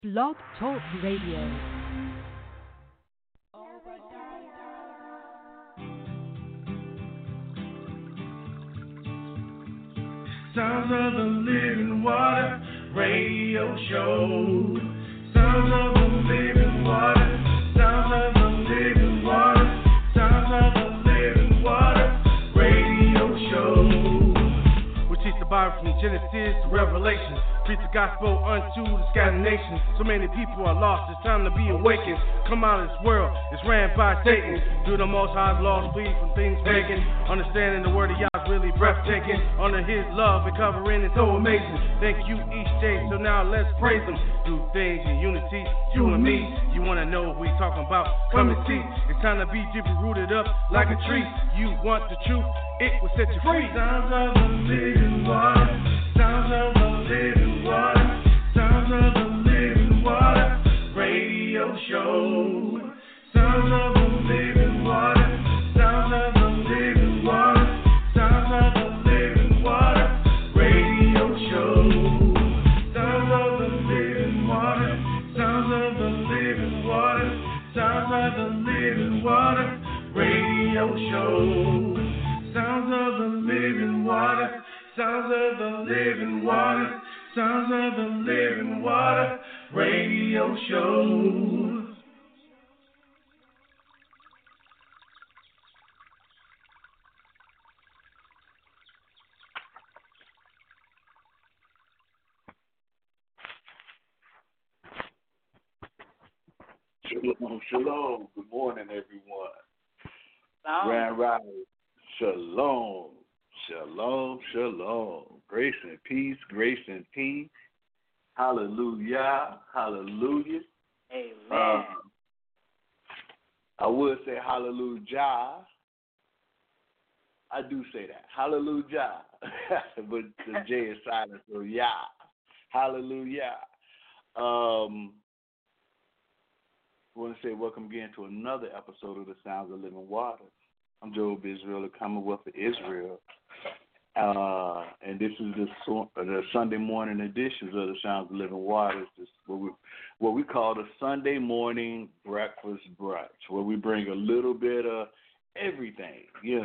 Blog Talk Radio. Sounds of the Living Water Radio Show. Sounds of the Living Water. Sounds of the Living Water. Sounds of the Living Water Radio Show. We teach the Bible from Genesis to Revelation. Preach the gospel unto the scattered nations. So many people are lost, it's time to be awakened. Come out of this world, it's ran by Satan. Do the most high's laws, flee from things pagan. Understanding the word of Yah's really breathtaking. Under his love and covering is so amazing. Thank you each day, so now let's praise him. Do things in unity, you and me. You wanna know what we talking about? Come and see. It's time to be deeply rooted up like a tree. You want the truth, it will set you free. Sounds of the living water. Sounds of the living water. Sounds of the living water radio show. Sounds of the living water. Sounds of the living water. Sounds of the living water radio show. Sounds of the living water. Sounds of the living water. Sounds of the living water radio show. Sounds of the living water. Sounds of the living water. Sounds of the living water radio show. Shalom, shalom. Good morning, everyone. Shalom. Grand Rising. Shalom, shalom, shalom. Grace and peace, grace and peace. Hallelujah, hallelujah. Amen. I would say hallelujah. I do say that. Hallelujah. But the J is silent, so yeah. Hallelujah. I want to say welcome again to another episode of the Sounds of Living Water. I'm Job Israel, the Commonwealth of Israel. And this is the Sunday morning editions of the Sounds of Living Waters. This is what we call the Sunday morning breakfast brunch, where we bring a little bit of everything,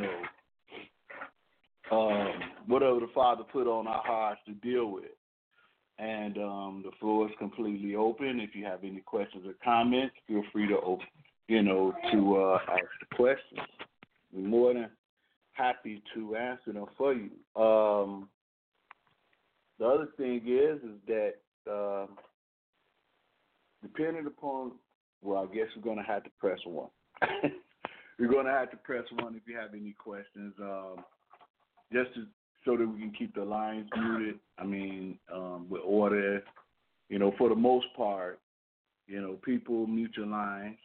whatever the Father put on our hearts to deal with. And the floor is completely open. If you have any questions or comments, feel free to ask the questions. We're more than happy to answer them for you. The other thing is that depending upon, I guess we're going to have to press one. We're going to have to press one if you have any questions, so that we can keep the lines muted. With order, for the most part, people mute your lines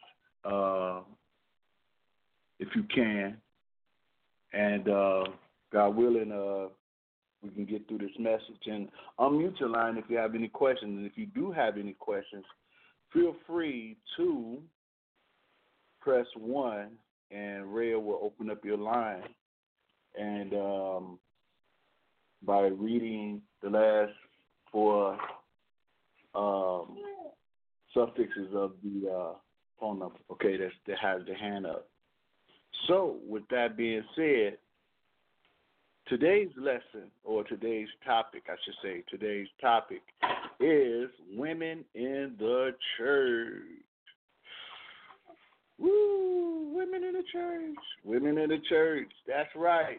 if you can. And God willing, we can get through this message. And unmute your line if you have any questions. And if you do have any questions, feel free to press 1, and Rhea will open up your line. And by reading the last 4 suffixes of the phone number, okay, that has the hand up. So, with that being said, today's lesson, or today's topic, I should say, today's topic is women in the church. Woo, women in the church. Women in the church, that's right.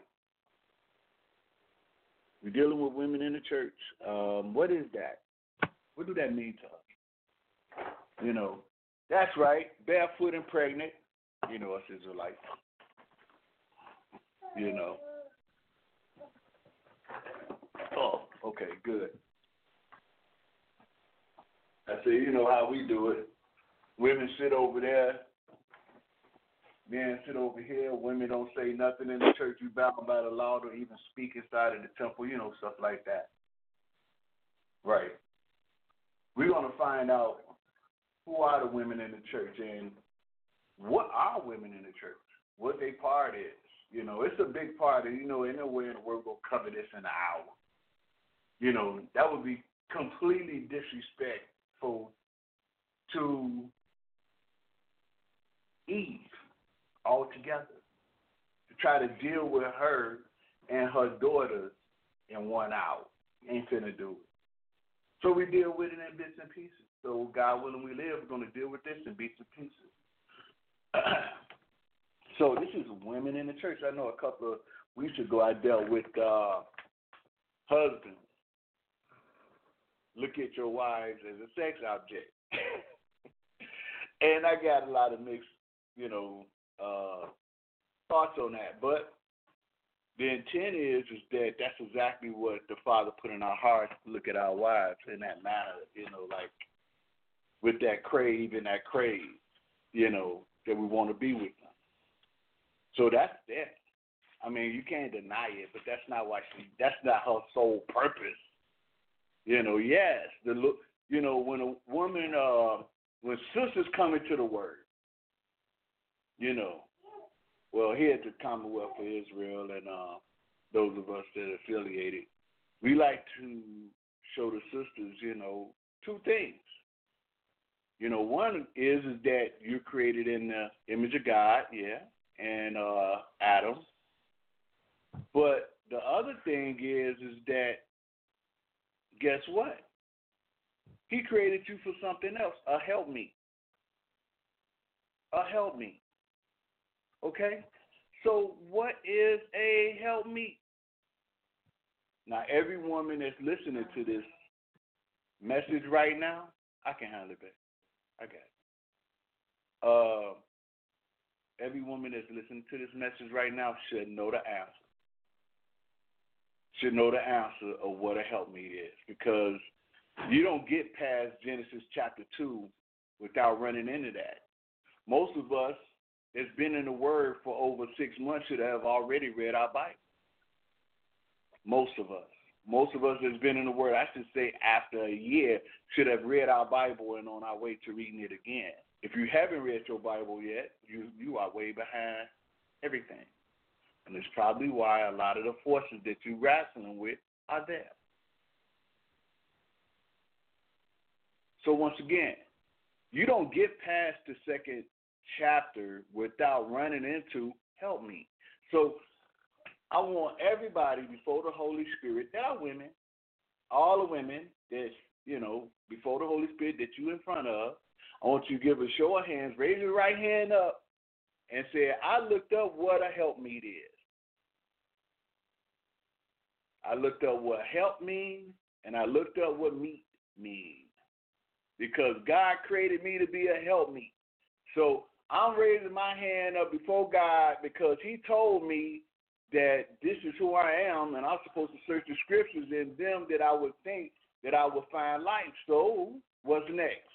We're dealing with women in the church. What is that? What do that mean to us? That's right, barefoot and pregnant. Us Israelites. Oh, okay, good. I say, how we do it. Women sit over there. Men sit over here. Women don't say nothing in the church. You bound by the law to even speak inside of the temple, stuff like that. Right. We're going to find out who are the women in the church and what are women in the church, what their part is. It's a big part, and, ain't no way in the world we're going to cover this in an hour. That would be completely disrespectful to Eve altogether, to try to deal with her and her daughters in 1 hour. Ain't finna do it. So we deal with it in bits and pieces. So God willing we live, we're going to deal with this in bits and pieces. So this is women in the church. I know a couple of weeks ago I dealt with husbands. Look at your wives as a sex object. And I got a lot of mixed, thoughts on that. But the intent is that that's exactly what the Father put in our hearts to look at our wives in that manner, like with that crave and that craze, that we want to be with them. So that's that. I mean, you can't deny it, but that's not that's not her sole purpose. Yes, when a woman, when sisters come into the Word, well, here at the Commonwealth of Israel and those of us that are affiliated, we like to show the sisters, two things. One is that you're created in the image of God, and Adam. But the other thing is that, guess what? He created you for something else, a helpmeet. A helpmeet. Okay? So what is a helpmeet? Now, every woman that's listening to this message right now, I can handle it, babe. I got it. Every woman that's listening to this message right now should know the answer. Should know the answer of what a helpmeet is, because you don't get past Genesis chapter 2 without running into that. Most of us that's been in the Word for over 6 months should have already read our Bible. Most of us. Most of us that's been in the Word, I should say after a year, should have read our Bible and on our way to reading it again. If you haven't read your Bible yet, you are way behind everything. And it's probably why a lot of the forces that you're wrestling with are there. So once again, you don't get past the second chapter without running into help me. So I want everybody before the Holy Spirit, there are women, all the women that's, before the Holy Spirit that you in front of, I want you to give a show of hands, raise your right hand up, and say, I looked up what a helpmeet is. I looked up what help means, and I looked up what meet means. Because God created me to be a helpmeet. So I'm raising my hand up before God because he told me that this is who I am, and I'm supposed to search the scriptures in them that I would think that I would find life. So what's next?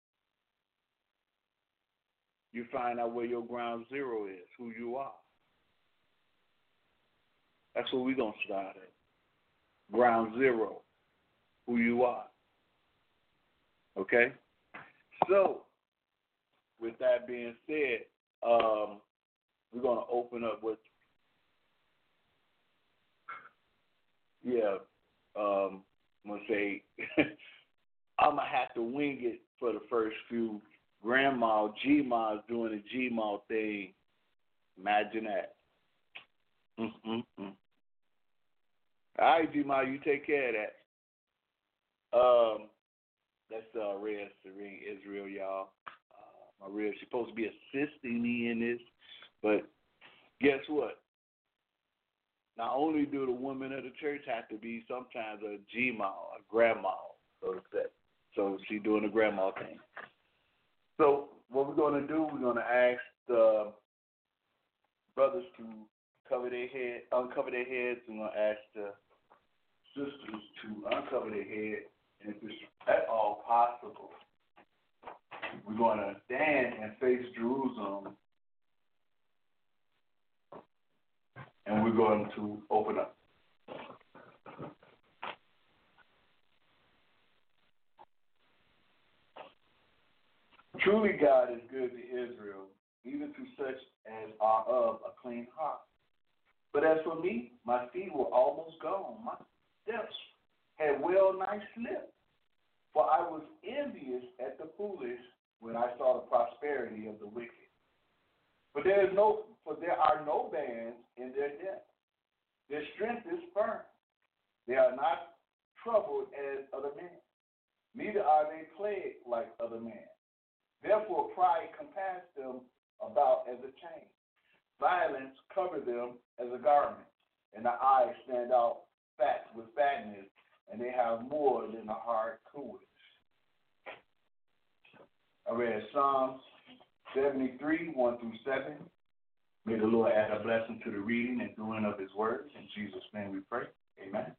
You find out where your ground zero is, who you are. That's where we're going to start at. Ground zero, who you are. Okay? So, with that being said, we're going to open up with, I'm going to say, I'm going to have to wing it for the first few. Grandma, G-Ma doing the G-Ma thing. Imagine that. All right, G-Ma, you take care of that. That's Rhea Serene Israel, y'all. My Rhea, she's supposed to be assisting me in this, but guess what? Not only do the women of the church have to be sometimes a G-Ma, a grandma, so to say. So she's doing the grandma thing. So what we're going to do, we're going to ask the brothers to uncover their heads. We're going to ask the sisters to uncover their head. And if it's at all possible, we're going to stand and face Jerusalem. And we're going to open up. Truly God is good to Israel, even to such as are of a clean heart. But as for me, my feet were almost gone. My steps had well nigh slipped. For I was envious at the foolish I saw the prosperity of the wicked. For there are no bands in their depth. Their strength is firm. They are not troubled as other men, neither are they plagued like other men. Therefore pride compassed them about as a chain. Violence covered them as a garment, and the eyes stand out fat with fatness, and they have more than a hard coolness. I read Psalms 73, 1 through 7. May the Lord add a blessing to the reading and doing of his word. In Jesus' name we pray. Amen.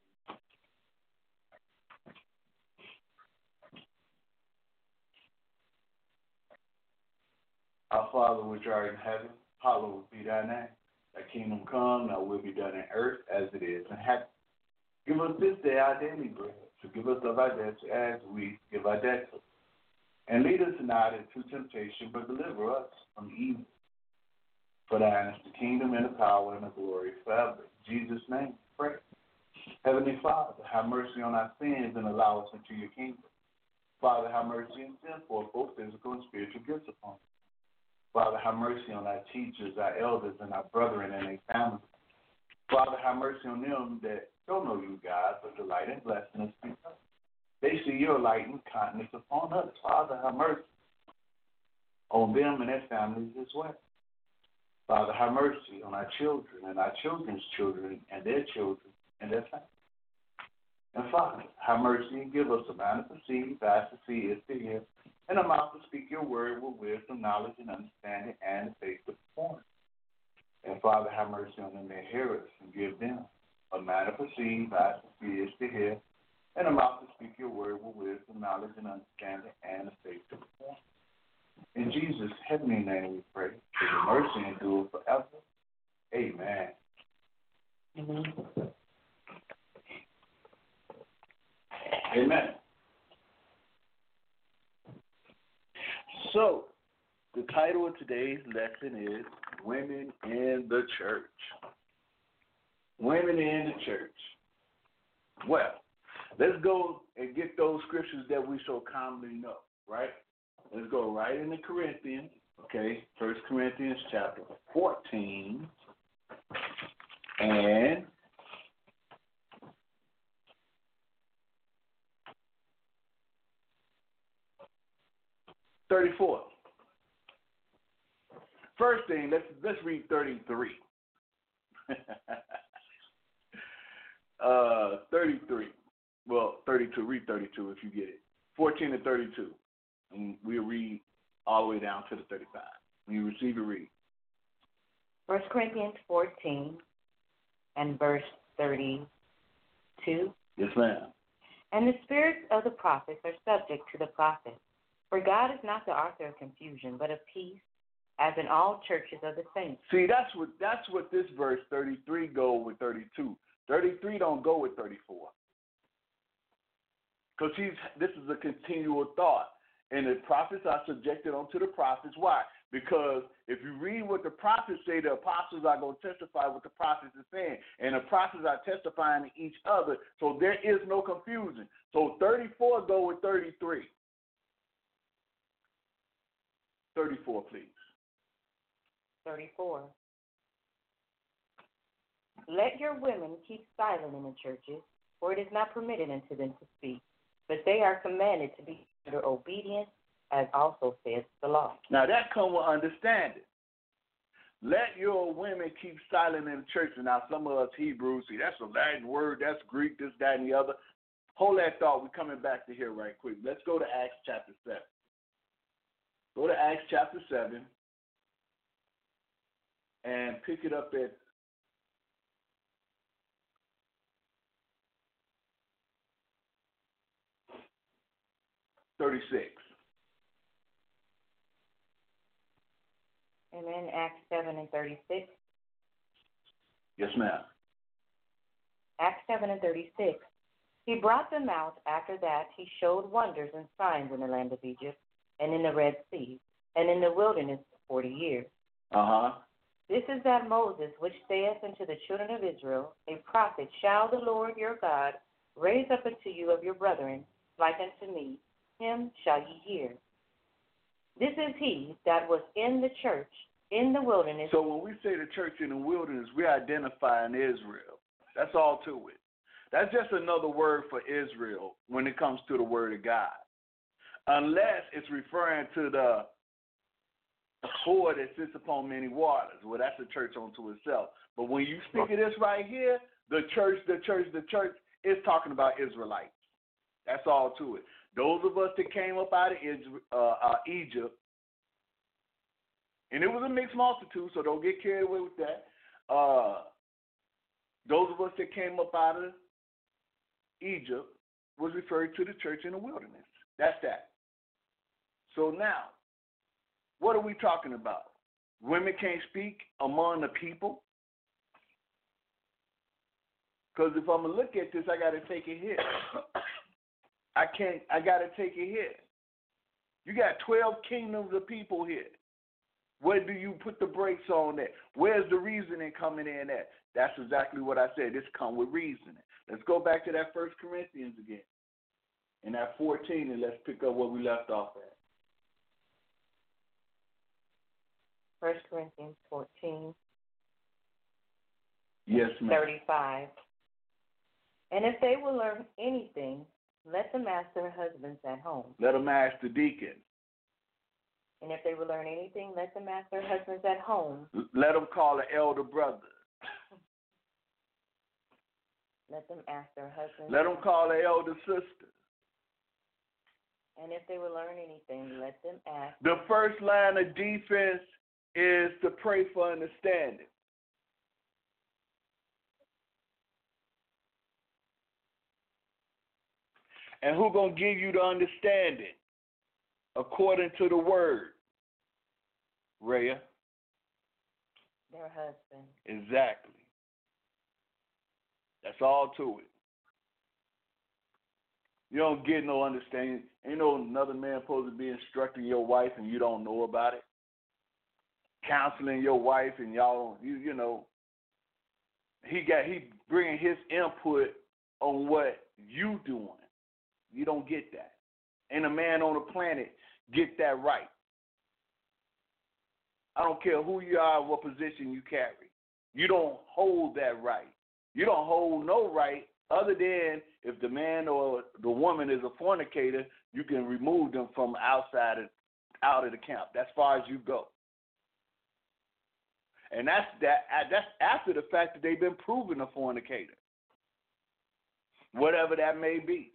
Our Father which art in heaven, hallowed be thy name. Thy kingdom come, thy will be done in earth as it is in heaven. Give us this day our daily bread. Forgive us of our debts as we give our debtors. And lead us not into temptation, but deliver us from evil. For thine is the kingdom and the power and the glory forever. In Jesus' name, pray. Heavenly Father, have mercy on our sins and allow us into your kingdom. Father, have mercy and send forth both physical and spiritual gifts upon us. Father, have mercy on our teachers, our elders, and our brethren and their families. Father, have mercy on them that don't know you, God, but delight in blessing us because they see your light and kindness upon us. Father, have mercy on them and their families as well. Father, have mercy on our children and our children's children and their children and their families. And Father, have mercy and give us a mind to perceive, eyes to see, ears to hear, and a mouth to speak your word with wisdom, knowledge, and understanding, and faith to perform. And Father, have mercy on them that hear us and give them a mind to perceive, eyes to see, ears to hear, and a mouth to speak your word with wisdom, knowledge, and understanding, and faith to perform. In Jesus' heavenly name we pray, for your mercy endure forever. Amen. Amen. Amen. So, the title of today's lesson is Women in the Church. Women in the Church. Well, let's go and get those scriptures that we so commonly know, right? Let's go right into Corinthians, okay? 1 Corinthians chapter 14 and 34. First thing, let's read 33. 33. Well, 32. Read 32 if you get it. 14 to 32. And we'll read all the way down to the 35. When you receive it, read. 1 Corinthians 14 and verse 32. Yes, ma'am. And the spirits of the prophets are subject to the prophets. For God is not the author of confusion, but of peace, as in all churches of the saints. See, that's what this verse 33 go with 32. 33 don't go with 34. Because this is a continual thought. And the prophets are subjected unto the prophets. Why? Because if you read what the prophets say, the apostles are going to testify what the prophets are saying. And the prophets are testifying to each other. So there is no confusion. So 34 go with 33. 34, please. 34. Let your women keep silent in the churches, for it is not permitted unto them to speak, but they are commanded to be under obedience, as also says the law. Now that comes with understanding. Let your women keep silent in the church. Now some of us Hebrews, see, that's a Latin word, that's Greek, this, that, and the other. Hold that thought. We're coming back to here right quick. Let's go to Acts chapter 7. Go to Acts chapter 7 and pick it up at 36. Amen. Acts 7 and 36. Yes, ma'am. Acts 7 and 36. He brought them out. After that, he showed wonders and signs in the land of Egypt, and in the Red Sea, and in the wilderness 40 years. This is that Moses which saith unto the children of Israel, a prophet shall the Lord your God raise up unto you of your brethren, like unto me, him shall ye hear. This is he that was in the church in the wilderness. So when we say the church in the wilderness, we're identifying Israel. That's all to it. That's just another word for Israel when it comes to the word of God. Unless it's referring to the whore that sits upon many waters. Well, that's a church unto itself. But when you speak of this right here, the church is talking about Israelites. That's all to it. Those of us that came up out of Egypt, and it was a mixed multitude, so don't get carried away with that. Those of us that came up out of Egypt was referred to the church in the wilderness. That's that. So now, what are we talking about? Women can't speak among the people? Because if I'm going to look at this, I got to take it here. I got to take it here. You got 12 kingdoms of people here. Where do you put the brakes on that? Where's the reasoning coming in at? That's exactly what I said. This come with reasoning. Let's go back to that 1 Corinthians again. In that 14, and let's pick up where we left off at. 1 Corinthians 14. Yes, ma'am. 35. And if they will learn anything, let them ask their husbands at home. Let them ask the deacon. And if they will learn anything, let them ask their husbands at home. Let them call an elder brother. Let them ask their husbands. Let them call an elder sister. And if they will learn anything, let them ask. The first line of defense is to pray for understanding. And who's going to give you the understanding? According to the word. Rhea? Their husband. Exactly. That's all to it. You don't get no understanding. Ain't no another man supposed to be instructing your wife and you don't know about it. Counseling your wife and y'all, you know, he bringing his input on what you doing. You don't get that. Ain't a man on the planet get that right. I don't care who you are, what position you carry. You don't hold that right. You don't hold no right other than if the man or the woman is a fornicator, you can remove them from out of the camp. That's far as you go. And that's after the fact that they've been proven a fornicator. Whatever that may be.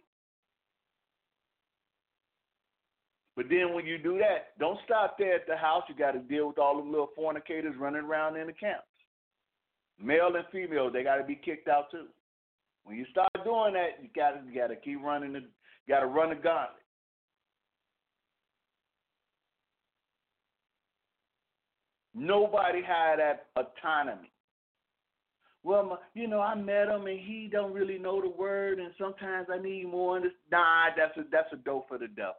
But then when you do that, don't stop there at the house. You got to deal with all the little fornicators running around in the camps. Male and female, they got to be kicked out too. When you start doing that, you got to keep running. Got to run the gauntlet. Nobody had that autonomy. Well, I met him and he don't really know the word, and sometimes I need more. Nah, that's a dope for the devil.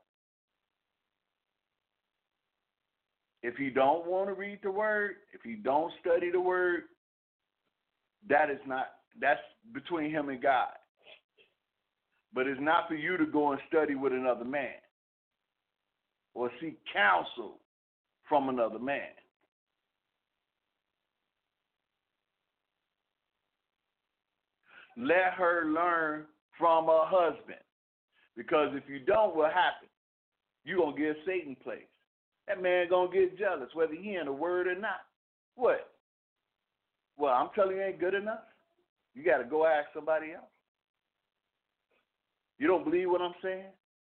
If he don't want to read the word, if he don't study the word, that's between him and God. But it's not for you to go and study with another man or seek counsel from another man. Let her learn from her husband. Because if you don't, what happens? You're going to give Satan place. That man going to get jealous, whether he in the word or not. What? Well, I'm telling you, ain't good enough. You got to go ask somebody else. You don't believe what I'm saying?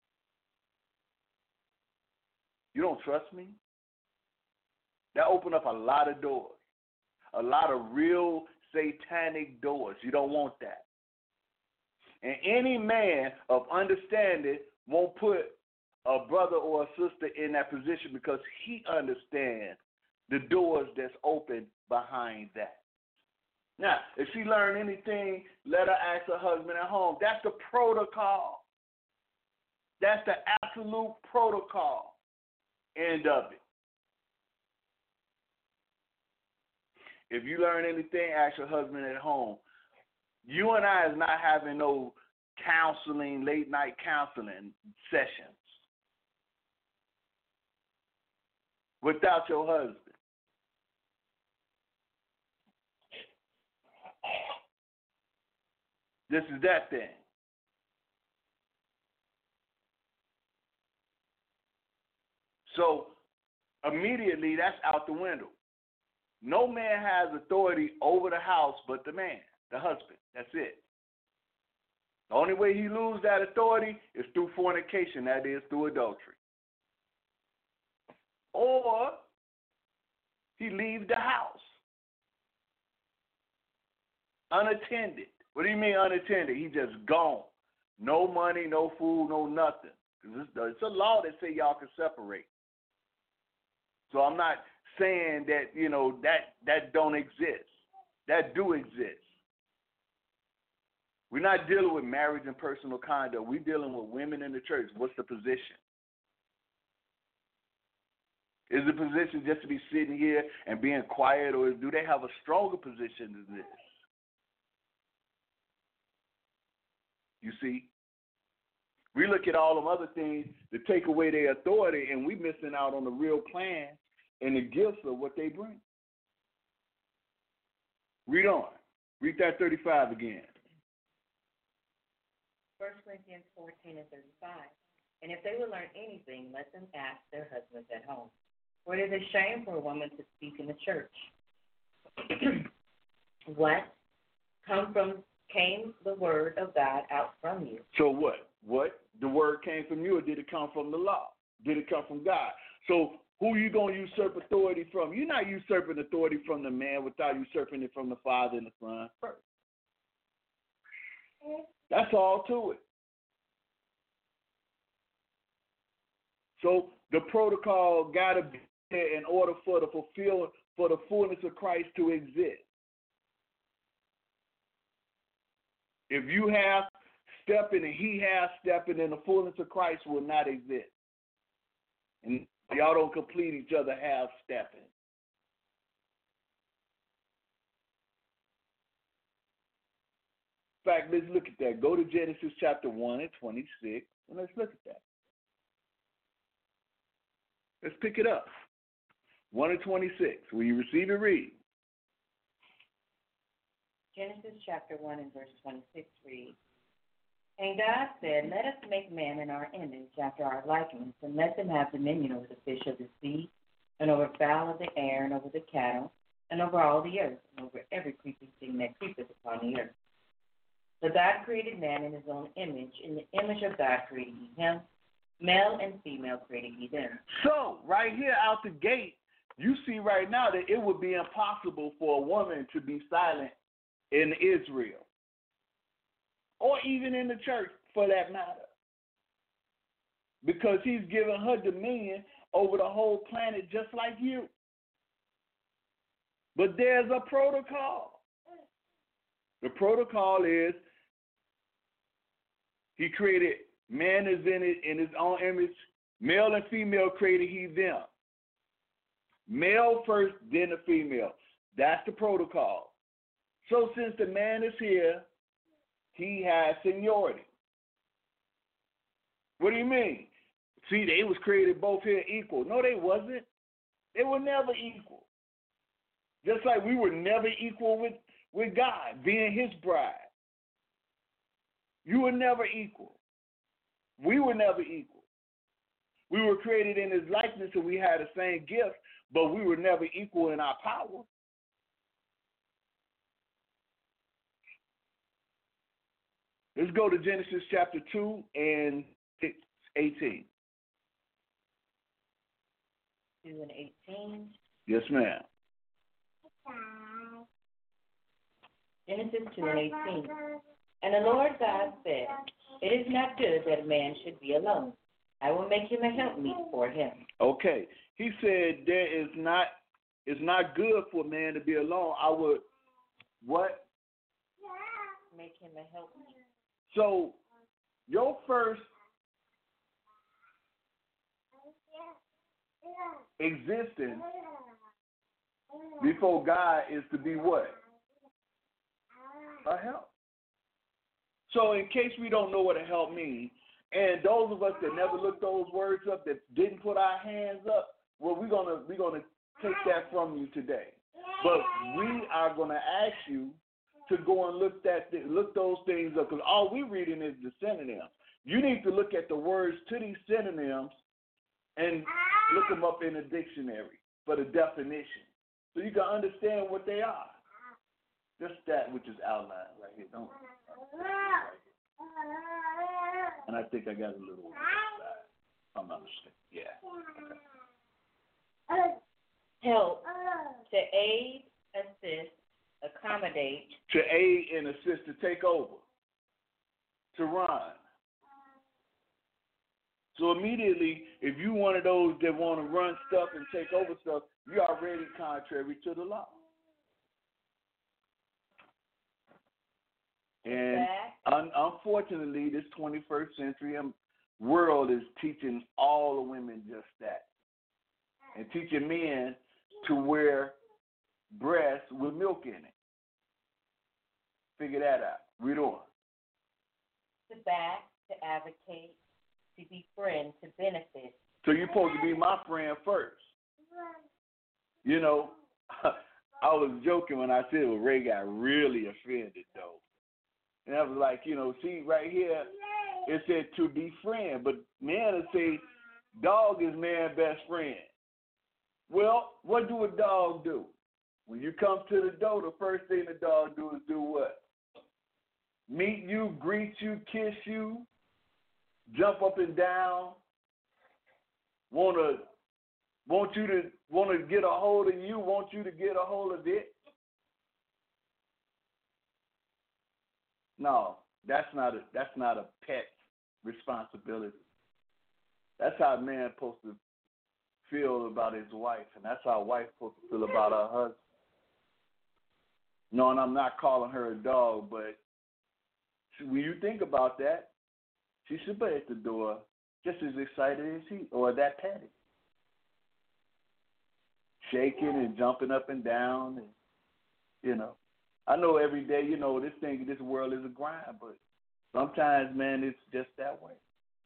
You don't trust me? That opened up a lot of doors. A lot of real satanic doors. You don't want that. And any man of understanding won't put a brother or a sister in that position because he understands the doors that's open behind that. Now, if she learned anything, let her ask her husband at home. That's the protocol. That's the absolute protocol end of it. If you learn anything, ask your husband at home. You and I is not having no counseling, late night counseling sessions. without your husband. This is that thing. So immediately that's out the window. No man has authority over the house but the man, the husband. That's it. The only way he loses that authority is through fornication, that is through adultery. Or he leaves the house unattended. What do you mean unattended? He just gone. No money, no food, no nothing. It's a law that say y'all can separate. So I'm not saying that, that don't exist. That do exist. We're not dealing with marriage and personal conduct. We're dealing with women in the church. What's the position? Is the position just to be sitting here and being quiet, or do they have a stronger position than this? You see? We look at all them other things to take away their authority, and we missing out on the real plan and the gifts of what they bring. Read on. Read that 35 again. 1 Corinthians 14 and 35. And if they will learn anything, let them ask their husbands at home. For it is a shame for a woman to speak in the church. What? Came the word of God out from you. So what? What? The word came from you, or did it come from the law? Did it come from God? So who are you going to usurp authority from? You're not usurping authority from the man without usurping it from the Father and the Son first. That's all to it. So the protocol got to be there in order for the fullness of Christ to exist. If you have stepping and he has stepping, then the fullness of Christ will not exist. And y'all don't complete each other half stepping. In fact, let's look at that. Go to Genesis chapter 1 and 26, and let's look at that. Let's pick it up. 1 and 26. When you receive it, read. Genesis chapter 1 and verse 26 reads, And God said, Let us make man in our image, after our likeness, and let them have dominion over the fish of the sea, and over fowl of the air, and over the cattle, and over all the earth, and over every creeping thing that creepeth upon the earth. So God created man in his own image. In the image of God created he him. Male and female created he them. So, right here out the gate, you see right now that it would be impossible for a woman to be silent in Israel, or even in the church for that matter, because he's given her dominion over the whole planet just like you. But there's a protocol. The protocol is he created man is in his own image, male and female created he them. Male first, then the female. That's the protocol. So since the man is here, he has seniority. What do you mean? See, they was created both here equal. No, they wasn't. They were never equal. Just like we were never equal with God, being his bride. You were never equal. We were never equal. We were created in his likeness and we had the same gift, but we were never equal in our power. Let's go to Genesis chapter 2 and 18. 2 and 18. Yes, ma'am. Genesis 2 and 18. And the Lord God said, It is not good that a man should be alone. I will make him a helpmeet for him. Okay. He said it's not good for a man to be alone. I would what? Make him a helpmeet. So your first existence before God is to be what? A help. So in case we don't know what a help means, and those of us that never looked those words up, that didn't put our hands up, Well, we're gonna take that from you today. But we are gonna ask you to go and look those things up, because all we're reading is the synonyms. You need to look at the words to these synonyms and look them up in a dictionary for the definition, so you can understand what they are. Just that which is outlined right here. Don't. Right here. And I think I got a little on the side. If I'm not mistaken. Yeah. Okay. Help, to aid, assist, accommodate. To aid and assist, to take over, to run. So immediately, if you one of those that want to run stuff and take over stuff, you are already contrary to the law. And unfortunately, this 21st century world is teaching all the women just that, and teaching men to wear breasts with milk in it. Figure that out. Read on. To back, to advocate, to befriend, to benefit. So you're supposed to be my friend first. You know, I was joking when I said, well, Ray got really offended, though. And I was like, see, right here, it said to befriend, but man will say, dog is man's best friend. Well, what do a dog do? When you come to the door, the first thing the dog do is do what? Meet you, greet you, kiss you, jump up and down, want to get a hold of you, want you to get a hold of it. No, that's not a pet's responsibility. That's how a man's supposed to feel about his wife, and that's how a wife's supposed to feel about her husband. No, and I'm not calling her a dog, but when you think about that, she should be at the door just as excited as he or that Patty, shaking and jumping up and down, and I know every day, this world is a grind, but sometimes, man, it's just that way.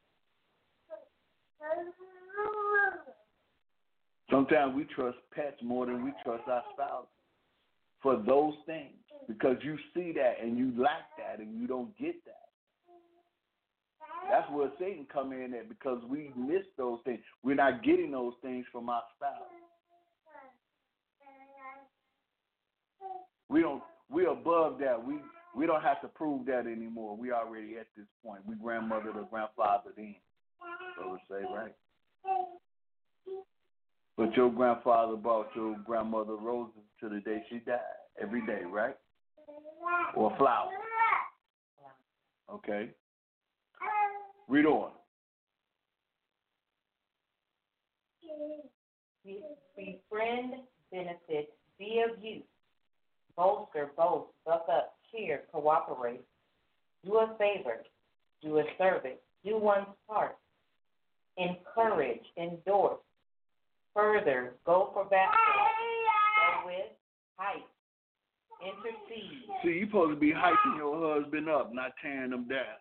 Sometimes we trust pets more than we trust our spouse for those things, because you see that and you lack that and you don't get that. That's where Satan come in at, because we miss those things. We're not getting those things from our spouse. We're above that. We don't have to prove that anymore. We already at this point. We grandmothered or grandfathered in, so to say, right? But your grandfather brought your grandmother roses to the day she died. Every day, right? Or flowers. Okay. Read on. Befriend, benefit, be of use. Bolster, boast, buck up, cheer, cooperate. Do a favor, do a service, do one's part. Encourage, endorse. Further, go for battle, go with, hype, intercede. See, you're supposed to be hyping your husband up, not tearing him down.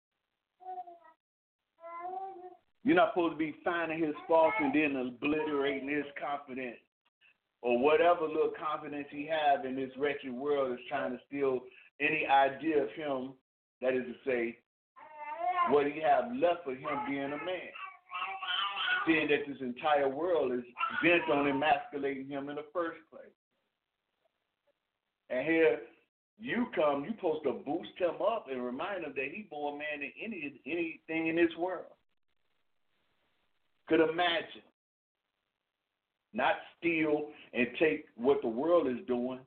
You're not supposed to be finding his faults and then obliterating his confidence, or whatever little confidence he has in this wretched world is trying to steal any idea of him, that is to say, what he have left for him being a man. Seeing that this entire world is bent on emasculating him in the first place. And here you come, you're supposed to boost him up and remind him that he's more man than anything in this world could imagine. Not steal and take what the world is doing.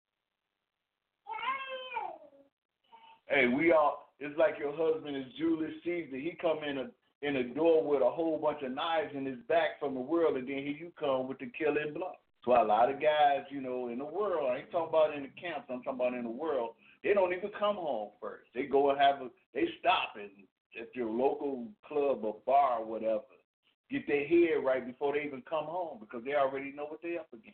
Hey, it's like your husband is Julius Caesar. He come in a door with a whole bunch of knives in his back from the world, and then here you come with the killing blow. So a lot of guys, in the world, I ain't talking about in the camps, I'm talking about in the world, they don't even come home first. They go and they stop at your local club or bar or whatever, get their head right before they even come home, because they already know what they're up against.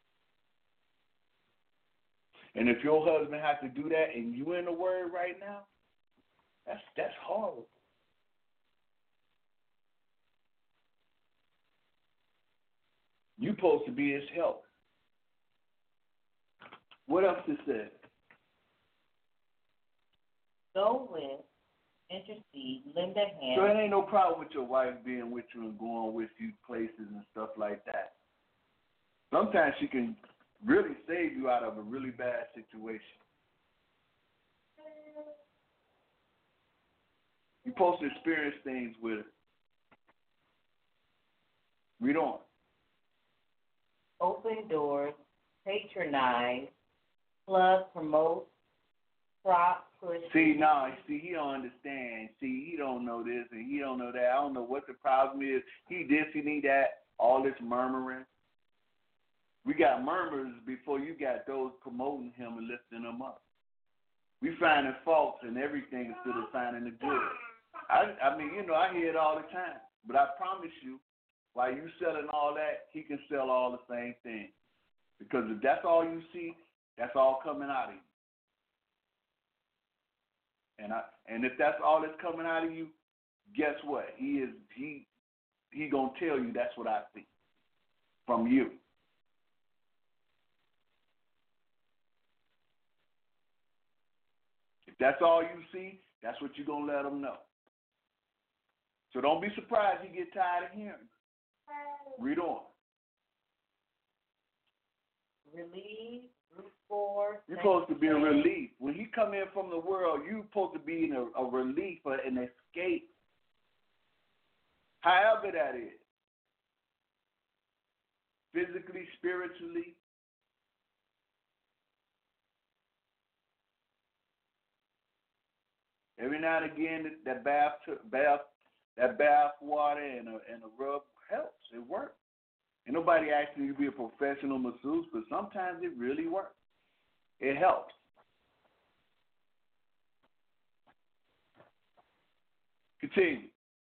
And if your husband has to do that and you in the word right now, that's horrible. You supposed to be his help. What else it said? Go with, intercede, lend a hand. So it ain't no problem with your wife being with you and going with you places and stuff like that. Sometimes she can really save you out of a really bad situation. You're supposed to experience things with her. Read on. Open doors, patronize, plug, promote, prop, push. See, he don't understand. See, he don't know this and he don't know that. I don't know what the problem is. He this, he need that, all this murmuring. We got murmurs before you got those promoting him and lifting him up. We finding faults in everything instead of finding the good. I mean, I hear it all the time. But I promise you, while you selling all that, he can sell all the same thing. Because if that's all you see, that's all coming out of you. And if that's all that's coming out of you, guess what? He gonna tell you that's what I see from you. If that's all you see, that's what you're gonna let him know. So don't be surprised you get tired of hearing. Read on. Relieve, root for. You're supposed to be a relief. When he come in from the world, you're supposed to be in a relief or an escape. However that is. Physically, spiritually. Every now and again, that bath water and a rub helps. It works. Ain't nobody asking you to be a professional masseuse, but sometimes it really works. It helps. Continue.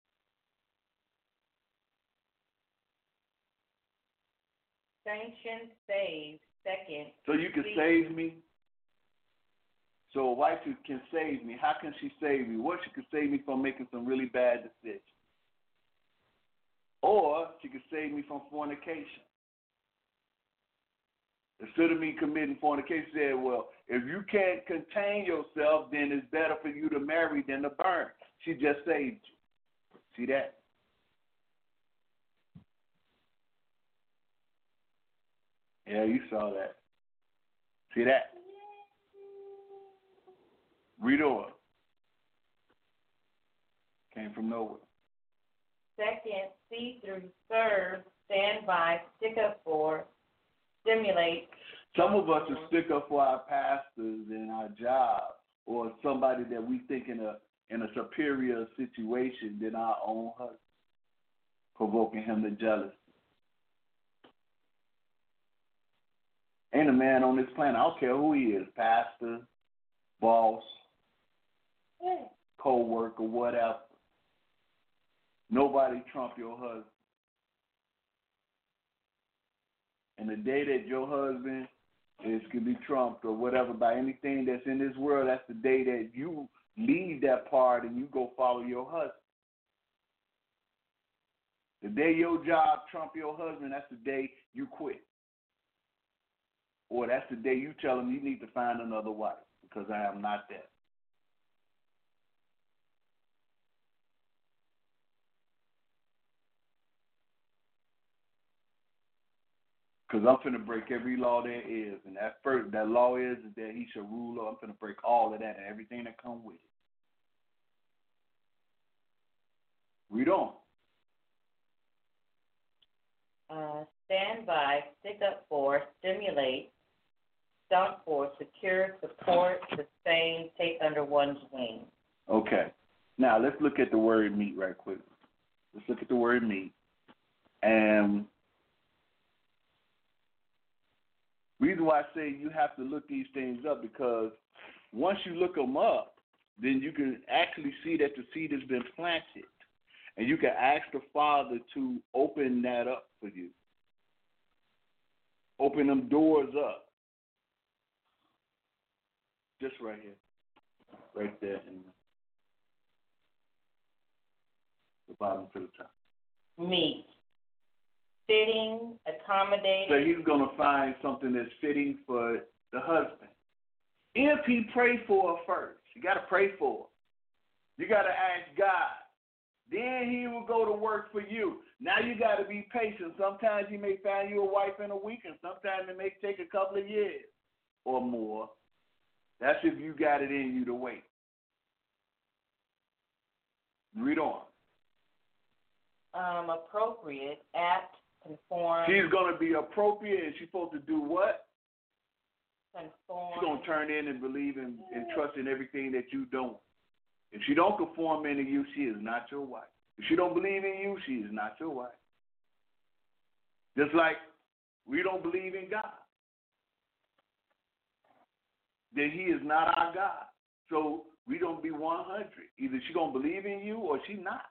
Sanction, save, second. So you can save me. So a wife can save me. How can she save me? What, she can save me from making some really bad decisions. Or she can save me from fornication. Instead of me committing fornication, she said, well, if you can't contain yourself, then it's better for you to marry than to burn. She just saved you. See that? Yeah, you saw that. See that? Read on. Came from nowhere. Second, see through, serve, stand by, stick up for, stimulate. Some of us will stick up for our pastors and our job, or somebody that we think in a superior situation than our own husband, provoking him to jealousy. Ain't a man on this planet, I don't care who he is, pastor, boss, co-worker, whatever. Nobody trump your husband. And the day that your husband can be trumped or whatever by anything that's in this world, that's the day that you leave that part and you go follow your husband. The day your job trump your husband, that's the day you quit. Or that's the day you tell him you need to find another wife because I am not that. Because I'm finna break every law there is. And that law is that he shall rule over. I'm finna break all of that and everything that comes with it. Read on. Stand by, stick up for, stimulate, stomp for, secure, support, sustain, take under one's wing. Okay. Now let's look at the word meet right quick. Let's look at the word meet. And reason why I say you have to look these things up, because once you look them up, then you can actually see that the seed has been planted. And you can ask the Father to open that up for you. Open them doors up. Just right here. Right there in the bottom to the top. Meet. Fitting, accommodating. So he's going to find something that's fitting for the husband. If he pray for her first, you got to pray for her. You got to ask God. Then he will go to work for you. Now you got to be patient. Sometimes he may find you a wife in a week, and sometimes it may take a couple of years or more. That's if you got it in you to wait. Read on. Appropriate, apt, conform. She's going to be appropriate, and she's supposed to do what? Conform. She's going to turn in and believe and trust in everything that you don't. If she don't conform into you, she is not your wife. If she don't believe in you, she is not your wife. Just like we don't believe in God, then he is not our God. So we don't be 100. Either she going to believe in you or she not.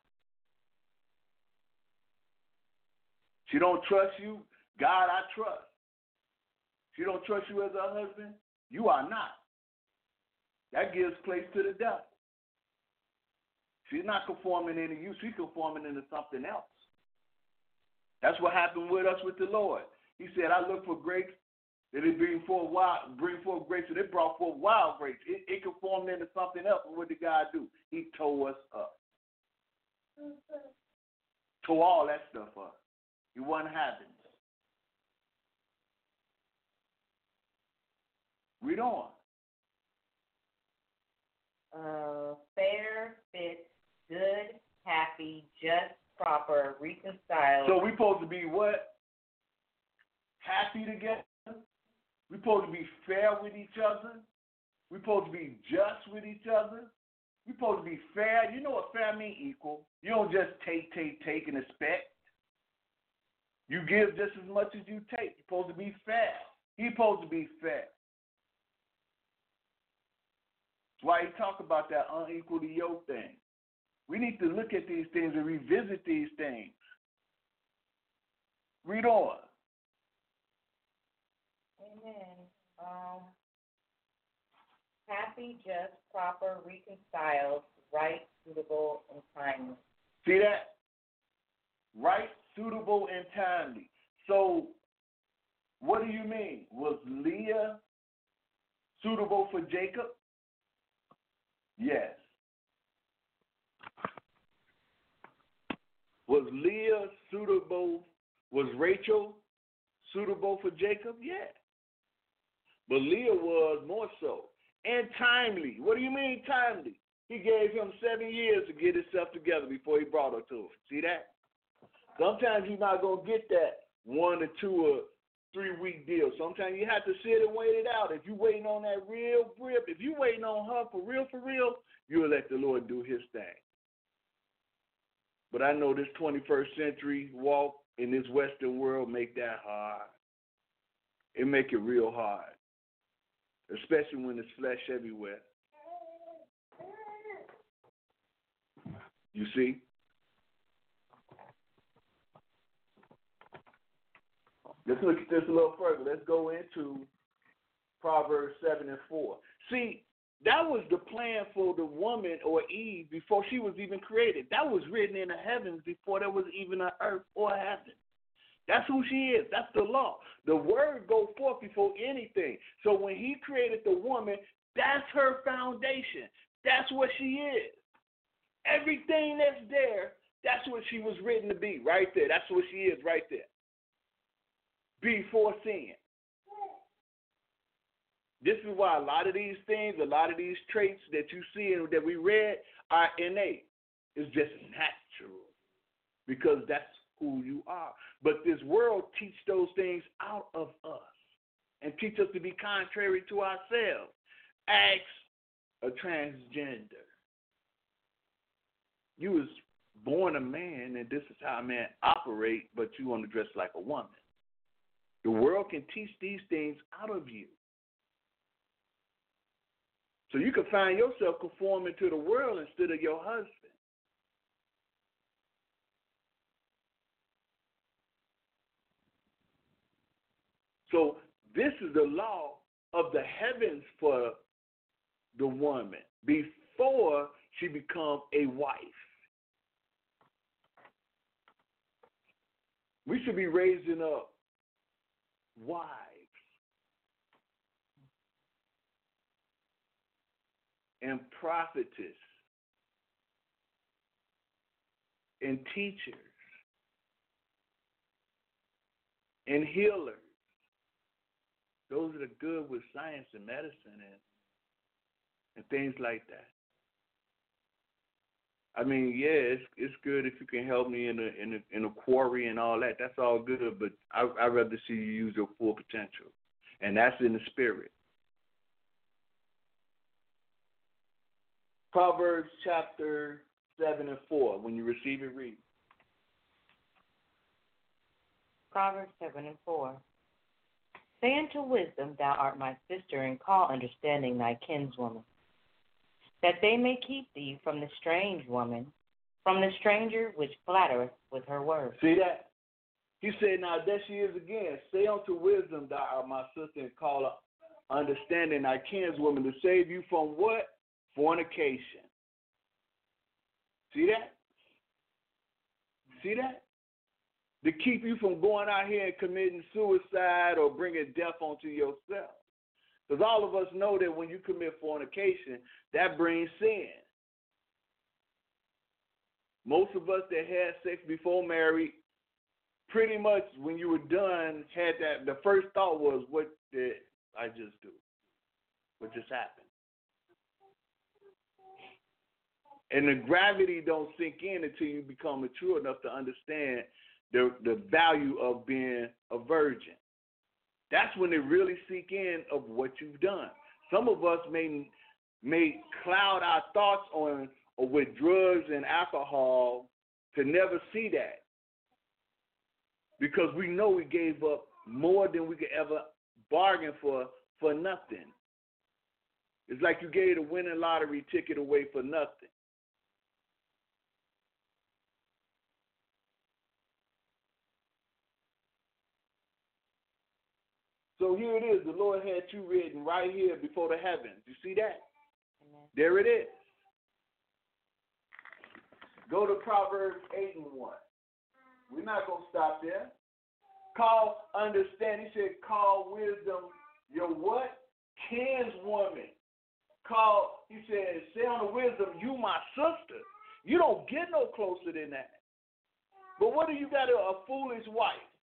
She don't trust you. God, I trust. She don't trust you as her husband. You are not. That gives place to the devil. She's not conforming into you. She's conforming into something else. That's what happened with us with the Lord. He said, I look for grapes that it bring forth grapes, and it brought forth wild grapes. It conformed into something else. And what did God do? He tore us up. Tore all that stuff up. He wasn't having it. Read on. Fair, fit, good, happy, just, proper, reconciled. So we're supposed to be what? Happy together. We're supposed to be fair with each other. We're supposed to be just with each other. We're supposed to be fair. You know what fair means? Equal. You don't just take, and expect. You give just as much as you take. You're supposed to be fair. He's supposed to be fair. That's why he talk about that unequally yoked thing. We need to look at these things and revisit these things. Read on. Amen. Happy, just, proper, reconciled, right, suitable, and timely. See that? Right, suitable, and timely. So, what do you mean? Was Leah suitable for Jacob? Yes. Was Leah suitable? Was Rachel suitable for Jacob? Yeah. But Leah was more so. And timely. What do you mean timely? He gave him 7 years to get himself together before he brought her to him. See that? Sometimes you're not going to get that 1 or 2 or 3 week deal. Sometimes you have to sit and wait it out. If you're waiting on that real grip, if you're waiting on her for real, you'll let the Lord do his thing. But I know this 21st century walk in this Western world make that hard. It make it real hard, especially when there's flesh everywhere. You see? Let's look at this a little further. Let's go into Proverbs 7 and 4. See, that was the plan for the woman or Eve before she was even created. That was written in the heavens before there was even an earth or a heaven. That's who she is. That's the law. The word goes forth before anything. So when he created the woman, that's her foundation. That's what she is. Everything that's there, that's what she was written to be right there. That's what she is right there. Before sin. This is why a lot of these things, a lot of these traits that you see and that we read are innate. It's just natural because that's who you are. But this world teaches those things out of us and teach us to be contrary to ourselves. Ask a transgender. You was born a man and this is how a man operate, but you want to dress like a woman. The world can teach these things out of you. So you can find yourself conforming to the world instead of your husband. So this is the law of the heavens for the woman before she becomes a wife. We should be raising up wives. And prophetess. And teachers. And healers. Those that are good with science and medicine and things like that. I mean, yeah, it's good if you can help me in a quarry and all that. That's all good, but I'd rather see you use your full potential, and that's in the spirit. Proverbs chapter 7 and 4. When you receive it, read. Proverbs 7 and 4. Say unto wisdom, thou art my sister, and call understanding thy kinswoman, that they may keep thee from the strange woman, from the stranger which flattereth with her words. See that? He said, now there she is again. Say unto wisdom, thou art my sister, and call understanding thy kinswoman, to save you from what? Fornication. See that? See that? To keep you from going out here and committing suicide or bringing death onto yourself. Because all of us know that when you commit fornication, that brings sin. Most of us that had sex before married, pretty much when you were done, had that. The first thought was, what did I just do? What just happened? And the gravity don't sink in until you become mature enough to understand the value of being a virgin. That's when it really sink in of what you've done. Some of us may cloud our thoughts on or with drugs and alcohol to never see that, because we know we gave up more than we could ever bargain for nothing. It's like you gave a winning lottery ticket away for nothing. So here it is. The Lord had you written right here before the heavens. You see that? Amen. There it is. Go to Proverbs 8 and 1. We're not going to stop there. Call understanding. He said, call wisdom your what? Kinswoman. Call, he said, say unto wisdom, you my sister. You don't get no closer than that. But what do you got, a foolish wife?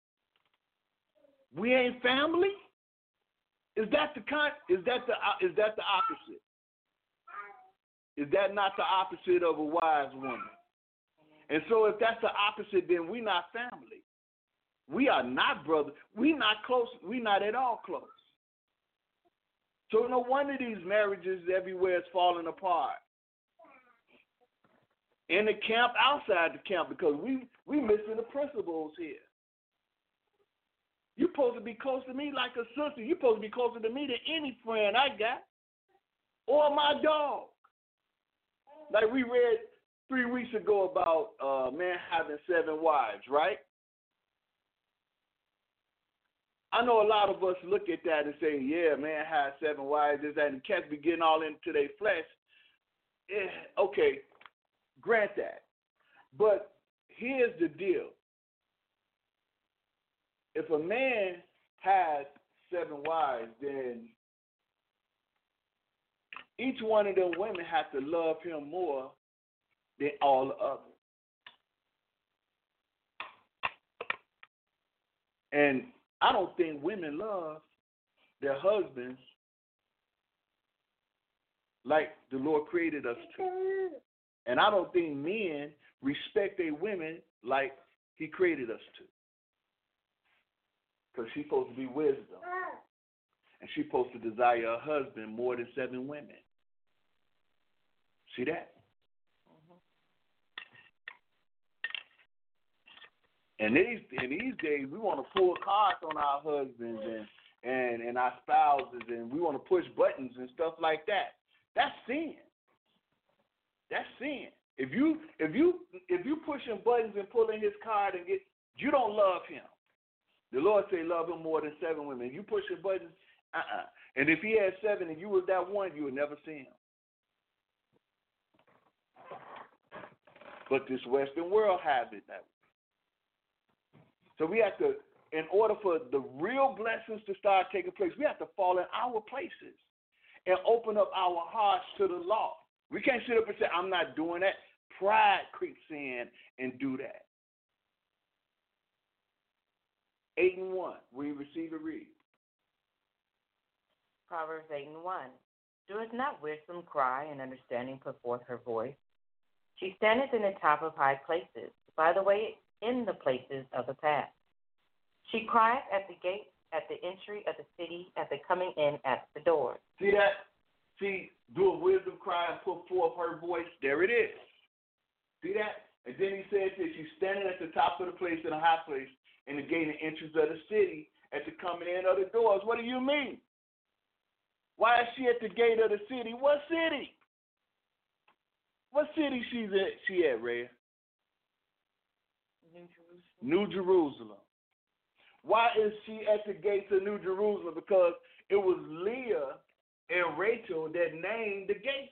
We ain't family? Is that the opposite? Is that not the opposite of a wise woman? And so if that's the opposite, then we're not family. We are not brothers. We're not close. We're not at all close. So no wonder these marriages everywhere is falling apart. In the camp, outside the camp, because we missing the principles here. You're supposed to be close to me like a sister. You're supposed to be closer to me than any friend I got. Or my dog. Like we read 3 weeks ago about a man having 7 wives, right? I know a lot of us look at that and say, yeah, man has 7 wives, this, that, and cats be getting all into their flesh. Yeah, okay, grant that. But here's the deal. If a man has 7 wives, then each one of them women has to love him more than all the others. And I don't think women love their husbands like the Lord created us to. And I don't think men respect their women like he created us to. Because she's supposed to be wisdom. And she's supposed to desire a husband more than 7 women. See that? And these days, we want to pull cards on our husbands and our spouses, and we want to push buttons and stuff like that. That's sin. That's sin. If you pushing buttons and pulling his card and you don't love him. The Lord say love him more than 7 women. You pushing buttons, And if he had 7 and you was that one, you would never see him. But this Western world has it that way. So we have to in order for the real blessings to start taking place, we have to fall in our places and open up our hearts to the law. We can't sit up and say, I'm not doing that. Pride creeps in and do that. 8:1. We receive a read. Proverbs 8:1. Doeth not wisdom cry, and understanding put forth her voice? She standeth in the top of high places, by the way in the places of the path. She crieth at the gate, at the entry of the city, at the coming in at the door. See that? See, doeth wisdom cry and put forth her voice? There it is. See that? And then he says that she's standing at the top of the place in a high place, in the gate and entrance of the city, at the coming in of the doors. What do you mean? Why is she at the gate of the city? What city? What city she at, Ray? New Jerusalem. Why is she at the gates of New Jerusalem? Because it was Leah and Rachel that named the gate.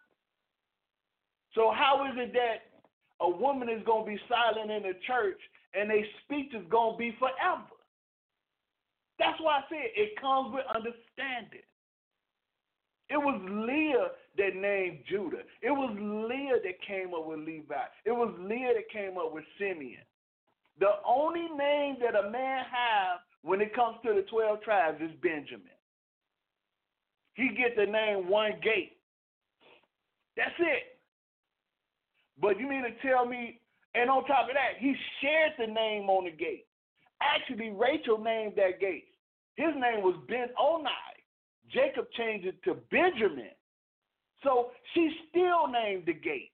So how is it that a woman is going to be silent in the church and their speech is going to be forever? That's why I said it comes with understanding. It was Leah that named Judah. It was Leah that came up with Levi. It was Leah that came up with Simeon. The only name that a man has when it comes to the 12 tribes is Benjamin. He gets the name one gate. That's it. But you mean to tell me, and on top of that, he shared the name on the gate. Actually, Rachel named that gate. His name was Ben-Oni. Jacob changed it to Benjamin. So she still named the gate.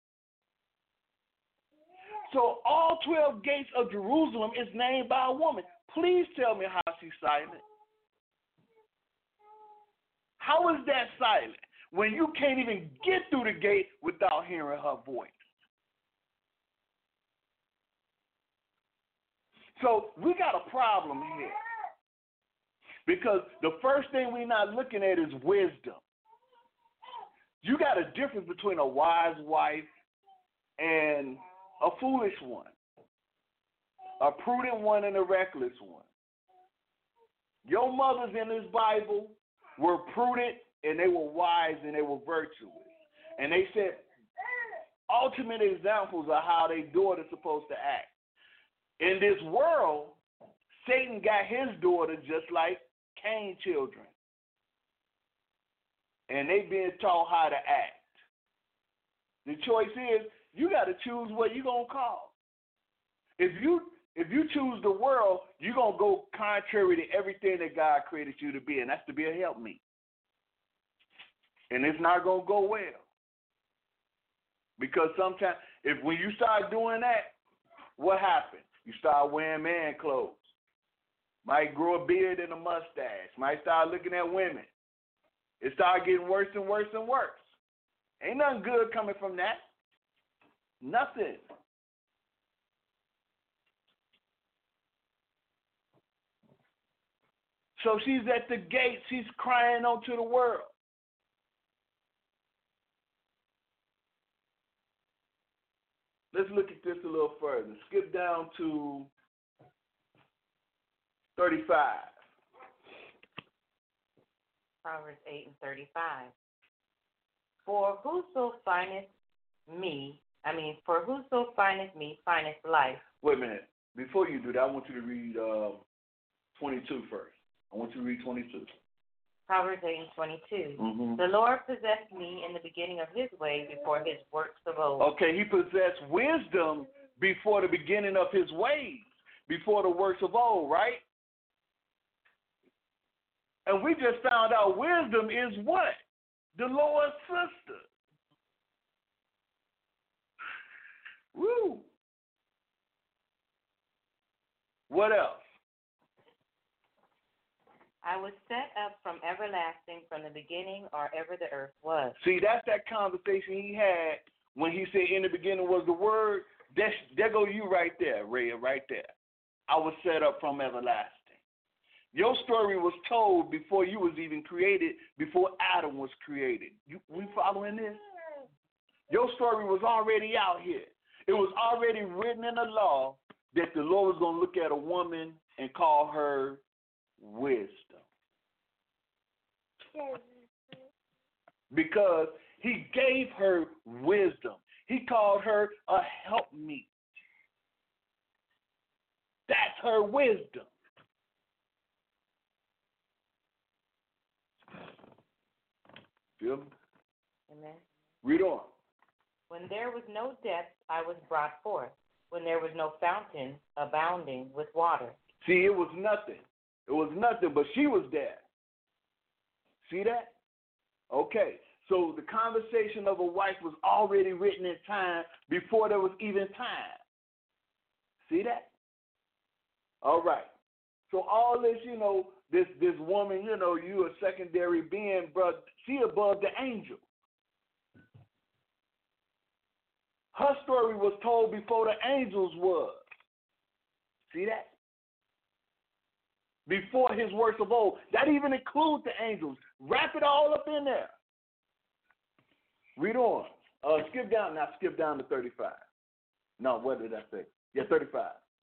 So all 12 gates of Jerusalem is named by a woman. Please tell me how she's silent. How is that silent when you can't even get through the gate without hearing her voice? So we got a problem here. Because the first thing we're not looking at is wisdom. You got a difference between a wise wife and a foolish one, a prudent one and a reckless one. Your mothers in this Bible were prudent and they were wise and they were virtuous. And they said ultimate examples of how their daughter's supposed to act. In this world, Satan got his daughter just like Cain's children. And they being taught how to act. The choice is, you got to choose what you're going to call. If you choose the world, you're going to go contrary to everything that God created you to be, and that's to be a helpmeet. And it's not going to go well. Because sometimes, when you start doing that, what happens? You start wearing man clothes. Might grow a beard and a mustache. Might start looking at women. It start getting worse and worse and worse. Ain't nothing good coming from that. Nothing. So she's at the gate. She's crying onto the world. Let's look at this a little further. Skip down to 35. Proverbs 8:35. For whoso findeth me findeth life. Wait a minute. Before you do that, I want you to read 22 first. I want you to read 22. Proverbs 8:22. Mm-hmm. The Lord possessed me in the beginning of his way before his works of old. Okay, he possessed wisdom before the beginning of his ways, before the works of old, right? And we just found out wisdom is what? The Lord's sister. Woo. What else? I was set up from everlasting, from the beginning, or ever the earth was. See, that's that conversation he had when he said, in the beginning was the Word. There go you right there, Ray, right there. I was set up from everlasting. Your story was told before you was even created, before Adam was created. We following this? Your story was already out here. It was already written in the law that the Lord was going to look at a woman and call her wisdom. Because he gave her wisdom. He called her a helpmeet. That's her wisdom. Feel me? Amen. Read on. When there was no depth, I was brought forth. When there was no fountain abounding with water. See, it was nothing. It was nothing, but she was there. See that? Okay. So the conversation of a wife was already written in time before there was even time. See that? All right. So all this, this woman, you a secondary being, but she above the angel. Her story was told before the angels was. See that? Before his works of old. That even includes the angels. Wrap it all up in there. Read on. Skip down to 35. No, what did I say? Yeah, 35.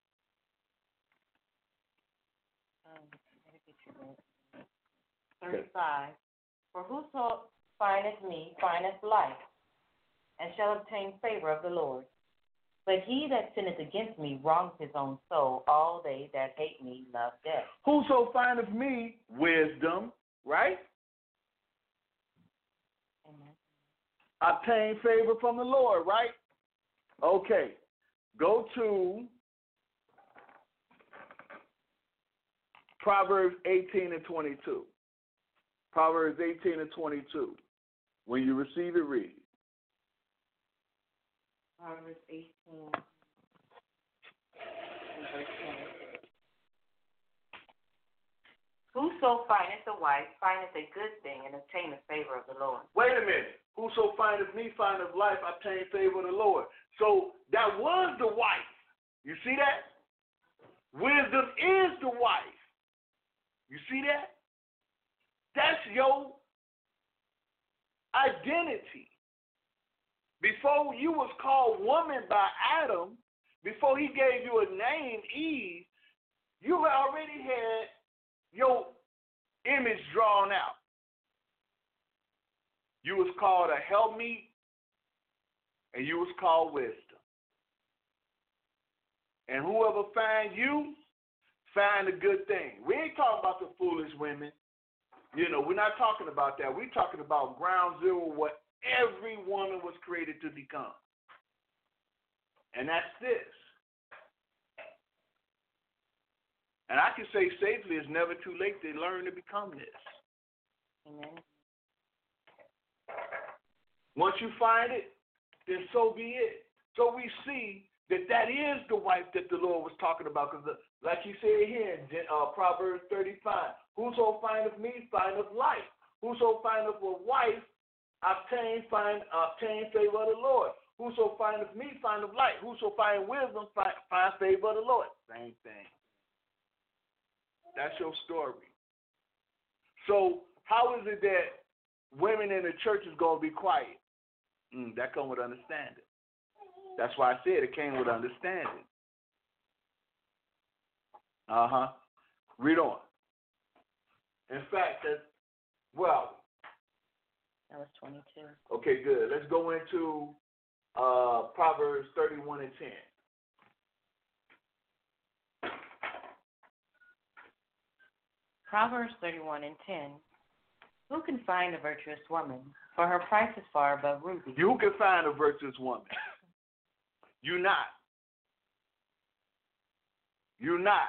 35. For whoso findeth me findeth life, and shall obtain favor of the Lord. But he that sinneth against me wrongs his own soul. All they that hate me love death. Whoso findeth me wisdom, right? Amen. Obtain favor from the Lord, right? Okay. Go to Proverbs 18 and 22. Proverbs 18 and 22. When you receive it, read. Proverbs 18 and verse 20. Whoso findeth a wife findeth a good thing and obtaineth favor of the Lord. Wait a minute. Whoso findeth me findeth life, obtain favor of the Lord. So that was the wife. You see that? Wisdom is the wife. You see that? That's your identity. Before you was called woman by Adam, before he gave you a name, Eve, you already had your image drawn out. You was called a helpmeet, and you was called wisdom. And whoever find you, find a good thing. We ain't talking about the foolish women. We're not talking about that. We're talking about ground zero, what every woman was created to become. And that's this. And I can say safely, it's never too late to learn to become this. Amen. Once you find it, then so be it. So we see that is the wife that the Lord was talking about. Because like he said here in Proverbs 35, whoso findeth me findeth life. Whoso findeth a wife, obtain favor of the Lord. Whoso findeth me findeth life. Whoso findeth wisdom find favor of the Lord. Same thing. That's your story. So how is it that women in the church is going to be quiet? That comes with understanding. That's why I said it came with understanding. Read on. In fact, that was 22. Okay, good. Let's go into Proverbs 31 and 10. Proverbs 31 and 10. Who can find a virtuous woman? For her price is far above rubies. You can find a virtuous woman. You're not. You're not.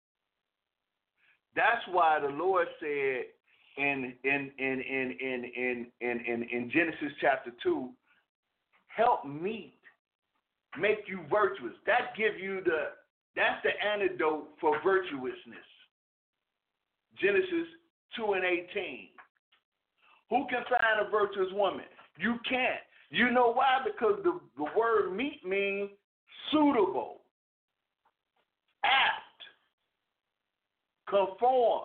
That's why the Lord said in Genesis chapter 2, help me make you virtuous. That's the antidote for virtuousness. Genesis 2 and 18. Who can find a virtuous woman? You can't. You know why? Because the word meet means suitable, apt, conform.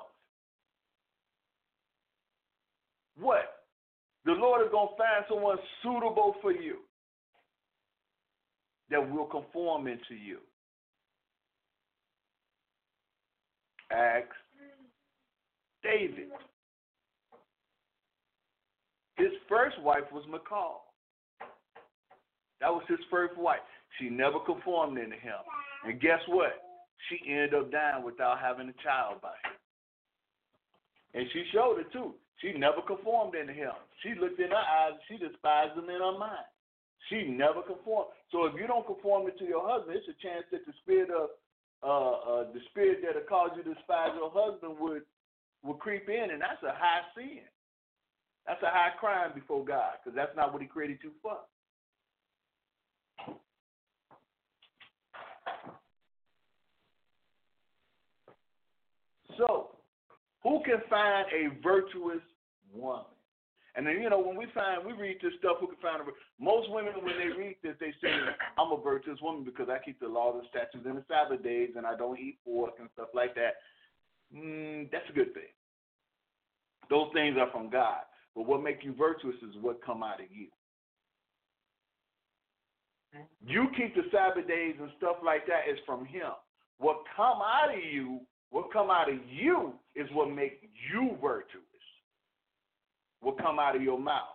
What? The Lord is going to find someone suitable for you that will conform into you. Ask David. His first wife was Michal. That was his first wife. She never conformed into him. And guess what? She ended up dying without having a child by him. And she showed it too. She never conformed into him. She looked in her eyes, she despised him in her mind. She never conformed. So if you don't conform it to your husband, it's a chance that the spirit that will cause you to despise your husband would creep in, and that's a high sin. That's a high crime before God, because that's not what he created you for. So, who can find a virtuous woman? And then, when we read this stuff, who can find most women, when they read this, they say, I'm a virtuous woman because I keep the law, the statutes, and the Sabbath days, and I don't eat pork and stuff like that. That's a good thing. Those things are from God. But what makes you virtuous is what come out of you. You keep the Sabbath days and stuff like that is from him. What come out of you is what makes you virtuous. What come out of your mouth.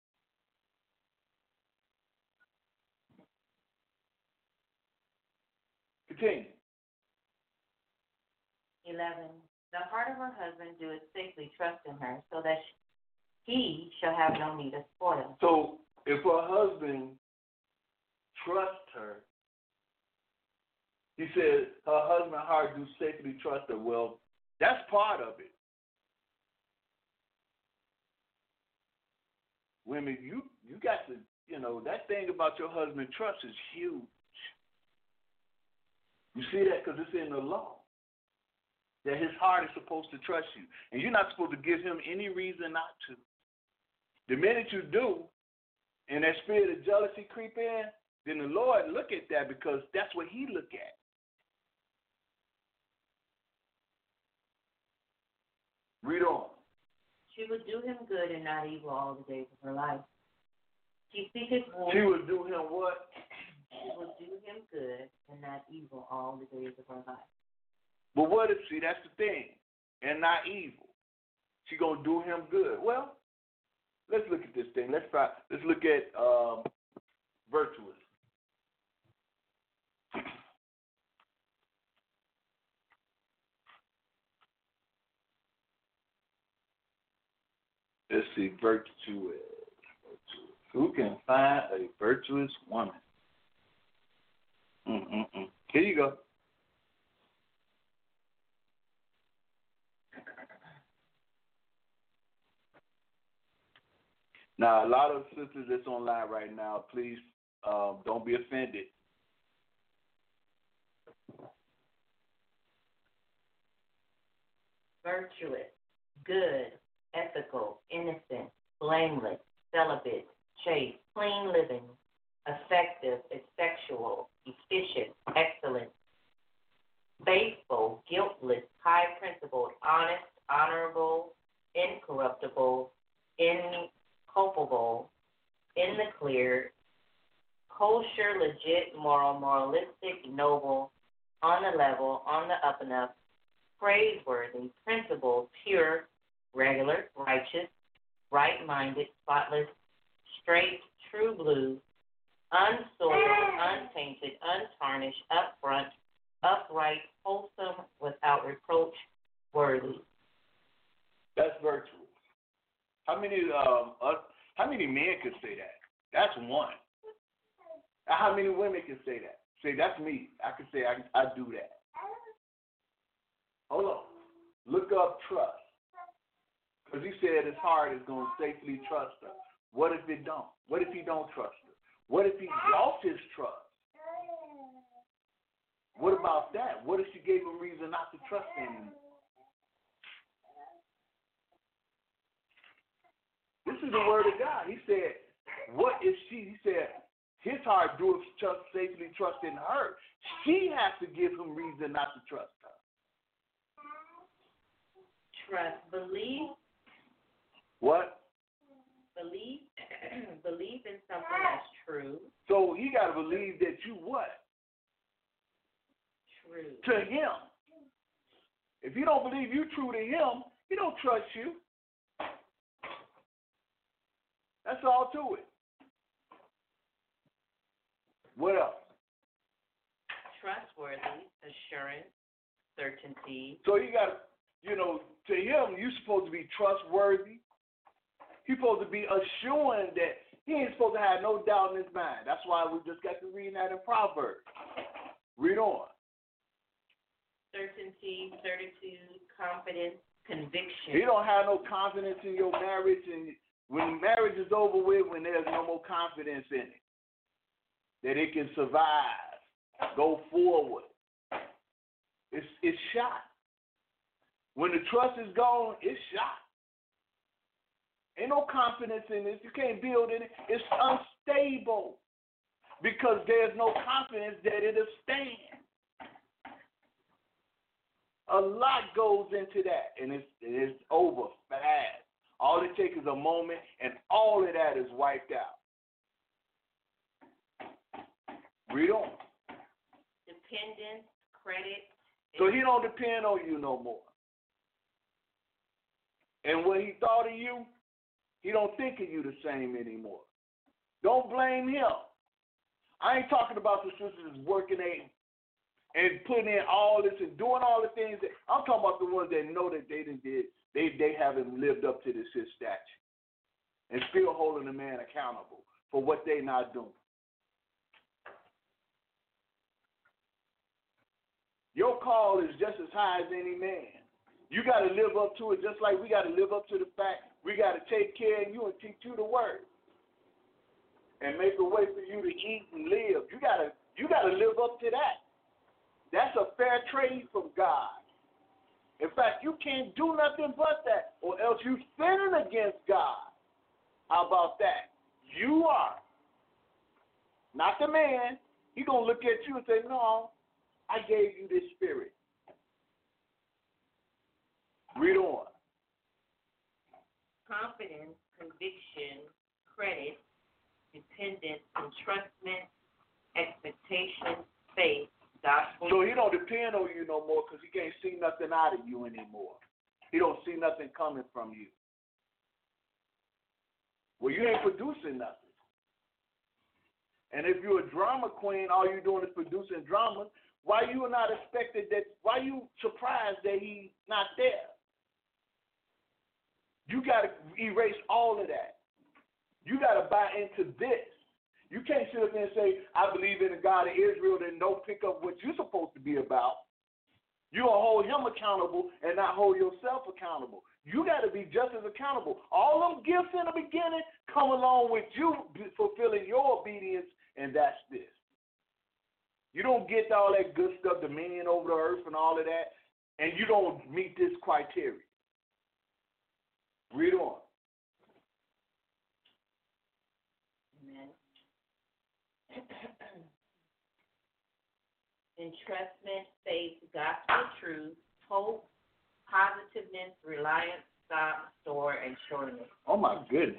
Continue. 11. The heart of her husband doeth safely trust in her, so that he shall have no need of spoil. So if her husband trusts her, he says her husband's heart do safely trust her. Well, that's part of it. Women, you got to, that thing about your husband trust is huge. You see that because it's in the law. That his heart is supposed to trust you. And you're not supposed to give him any reason not to. The minute you do, and that spirit of jealousy creep in, then the Lord look at that because that's what he look at. Read on. She would do him good and not evil all the days of her life. She seeketh war. She would do him what? She would do him good and not evil all the days of her life. But what if, that's the thing, and not evil. She going to do him good. Well, let's look at this thing. Let's look at virtuous. Let's see, virtuous. Who can find a virtuous woman? Here you go. Now, a lot of sisters that's online right now, please don't be offended. Virtuous, good, ethical, innocent, blameless, celibate, chaste, clean living, effective, effectual, efficient, excellent, faithful, guiltless, high-principled, honest, honorable, incorruptible, inculpable, in the clear, kosher, legit, moral, moralistic, noble, on the level, on the up and up, praiseworthy, principled, pure, regular, righteous, right-minded, spotless, straight, true blue, unsoiled, untainted, untarnished, upfront, upright, wholesome, without reproach, worthy. That's virtuous. How many men can say that? That's one. How many women can say that? Say, that's me. I can say I do that. Hold on. Look up trust. Because he said his heart is going to safely trust her. What if it don't? What if he don't trust her? What if he lost his trust? What about that? What if she gave him reason not to trust him? This is the word of God. He said, what if he said, his heart doeth safely trust in her. She has to give him reason not to trust her. Trust, believe. What? Believe in something that's true. So he got to believe that you what? True. To him. If he don't believe you true to him, he don't trust you. That's all to it. What else? Trustworthy, assurance, certainty. So you got to, to him, you're supposed to be trustworthy. He's supposed to be assuring that he ain't supposed to have no doubt in his mind. That's why we just got to read that in Proverbs. Read on. Certainty, certitude, confidence, conviction. He don't have no confidence in your marriage, and when marriage is over with, when there's no more confidence in it, that it can survive, go forward, it's shot. When the trust is gone, it's shot. Ain't no confidence in this. You can't build in it. It's unstable because there's no confidence that it'll stand. A lot goes into that, and it's over fast. All it takes is a moment, and all of that is wiped out. Read on. Dependence, credit. So he don't depend on you no more. And what he thought of you, he don't think of you the same anymore. Don't blame him. I ain't talking about the sisters working and putting in all this and doing all the things. I'm talking about the ones that know that they haven't lived up to this his statute and still holding the man accountable for what they not doing. Your call is just as high as any man. You got to live up to it just like we got to live up to the fact we got to take care of you and teach you the word and make a way for you to eat and live. You got to live up to that. That's a fair trade from God. In fact, you can't do nothing but that, or else you sinning against God. How about that? You are. Not the man. He going to look at you and say, no, I gave you this spirit. Read on. Confidence, conviction, credit, dependence, entrustment, expectation, faith, gospel. So he don't depend on you no more because he can't see nothing out of you anymore. He don't see nothing coming from you. Well, you ain't producing nothing. And if you're a drama queen, all you're doing is producing drama. Why you not expected that? Why you surprised that he's not there? You got to erase all of that. You got to buy into this. You can't sit up there and say, I believe in the God of Israel, then don't pick up what you're supposed to be about. You're going to hold him accountable and not hold yourself accountable. You got to be just as accountable. All them gifts in the beginning come along with you fulfilling your obedience, and that's this. You don't get all that good stuff, dominion over the earth and all of that, and you don't meet this criteria. Read on. Amen. Entrustment, faith, gospel truth, hope, positiveness, reliance, stop, store, and sureness. Oh my goodness.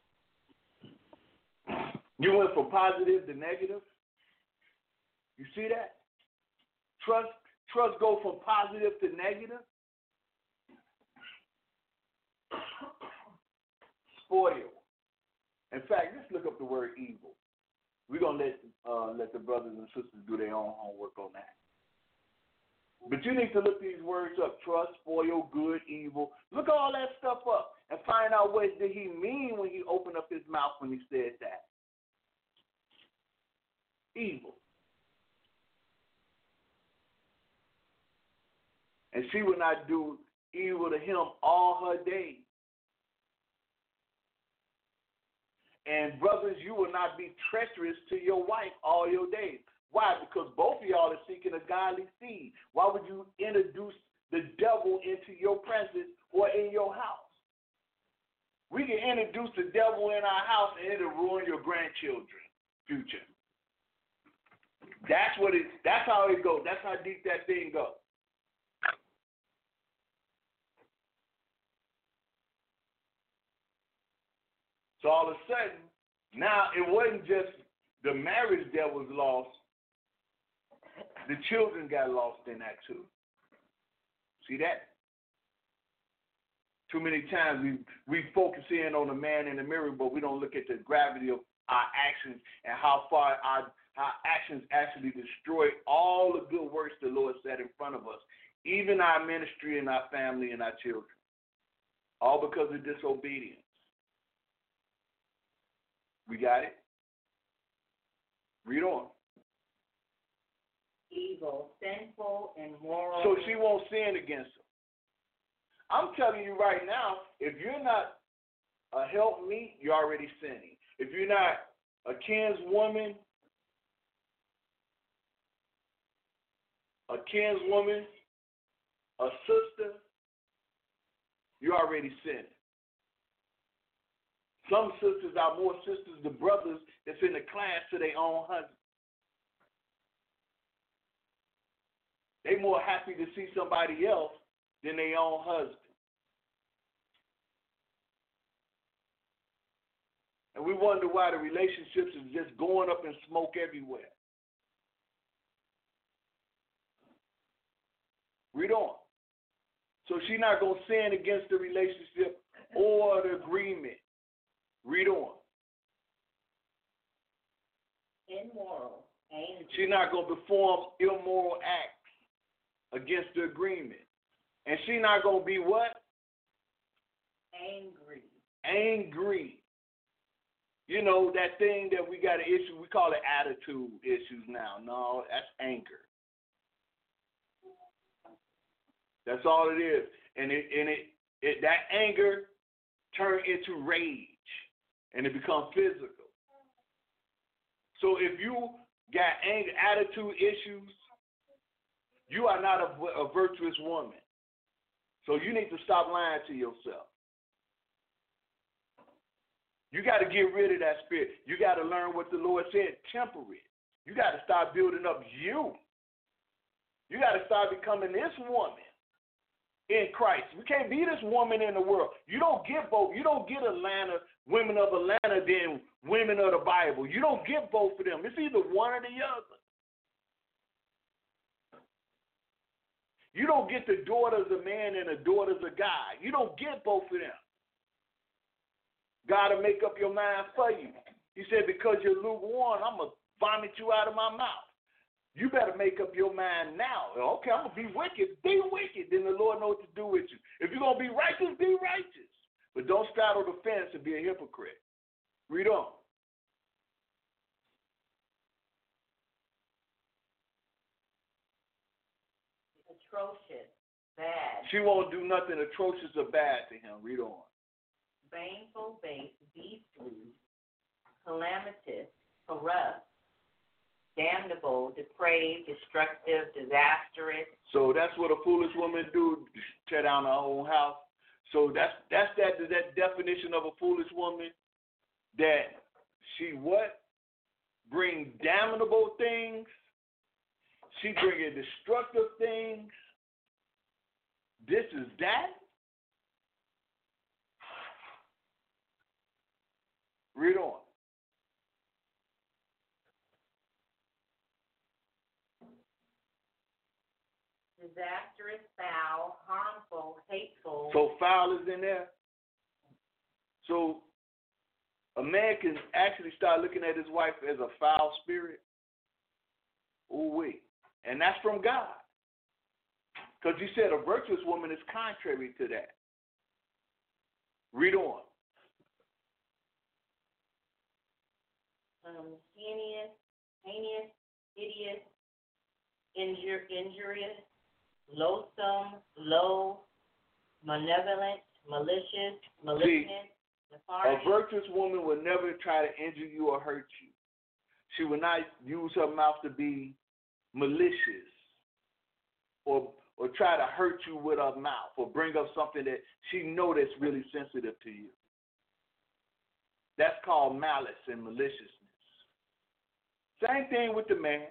You went from positive to negative? You see that? Trust go from positive to negative. Spoil. In fact, let's look up the word evil. We're going to let the brothers and sisters do their own homework on that. But you need to look these words up. Trust, spoil, good, evil. Look all that stuff up and find out what did he mean when he opened up his mouth when he said that. Evil. And she would not do evil to him all her days. And brothers, you will not be treacherous to your wife all your days. Why? Because both of y'all are seeking a godly seed. Why would you introduce the devil into your presence or in your house? We can introduce the devil in our house and it'll ruin your grandchildren's future. That's how it goes. That's how deep that thing goes. So all of a sudden, now it wasn't just the marriage that was lost. The children got lost in that too. See that? Too many times we focus in on the man in the mirror, but we don't look at the gravity of our actions and how far our actions actually destroy all the good works the Lord set in front of us, even our ministry and our family and our children, all because of disobedience. We got it? Read on. Evil, sinful, and moral. So she won't sin against him. I'm telling you right now, if you're not a helpmeet, you're already sinning. If you're not a kinswoman, a sister, you're already sinning. Some sisters are more sisters than brothers that's in the class to their own husband. They more happy to see somebody else than their own husband. And we wonder why the relationships is just going up in smoke everywhere. Read on. So she's not going to sin against the relationship or the agreement. Read on. Immoral, angry. She's not going to perform immoral acts against the agreement. And she's not going to be what? Angry. Angry. You know, that thing that we got an issue, we call it attitude issues now. No, that's anger. That's all it is. And that anger turns into rage, and it becomes physical. So if you got anger, attitude issues, you are not a virtuous woman. So you need to stop lying to yourself. You got to get rid of that spirit. You got to learn what the Lord said, temper it. You got to start building up you. You got to start becoming this woman in Christ. We can't be this woman in the world. You don't get both. You don't get women of Atlanta, then women of the Bible. You don't get both of them. It's either one or the other. You don't get the daughters of man and the daughters of God. You don't get both of them. God will make up your mind for you. He said, because you're lukewarm, I'm going to vomit you out of my mouth. You better make up your mind now. Okay, I'm going to be wicked. Be wicked. Then the Lord knows what to do with you. If you're going to be righteous, be righteous. But don't straddle the fence and be a hypocrite. Read on. Atrocious, bad. She won't do nothing atrocious or bad to him. Read on. Baneful, base, beastly, calamitous, corrupt, damnable, depraved, destructive, disastrous. So that's what a foolish woman do, tear down her own house. So that's that definition of a foolish woman, that she what? Bring damnable things. She bringing destructive things. This is that. Read on. Disastrous, foul, harmful, hateful. So foul is in there. So a man can actually start looking at his wife as a foul spirit. Ooh wee. And that's from God. Because you said a virtuous woman is contrary to that. Read on. Heinous, hideous, injurious, loathsome, low, malevolent, malicious, malignant, nefarious. A virtuous woman will never try to injure you or hurt you. She will not use her mouth to be malicious or try to hurt you with her mouth or bring up something that she know that's really sensitive to you. That's called malice and maliciousness. Same thing with the man.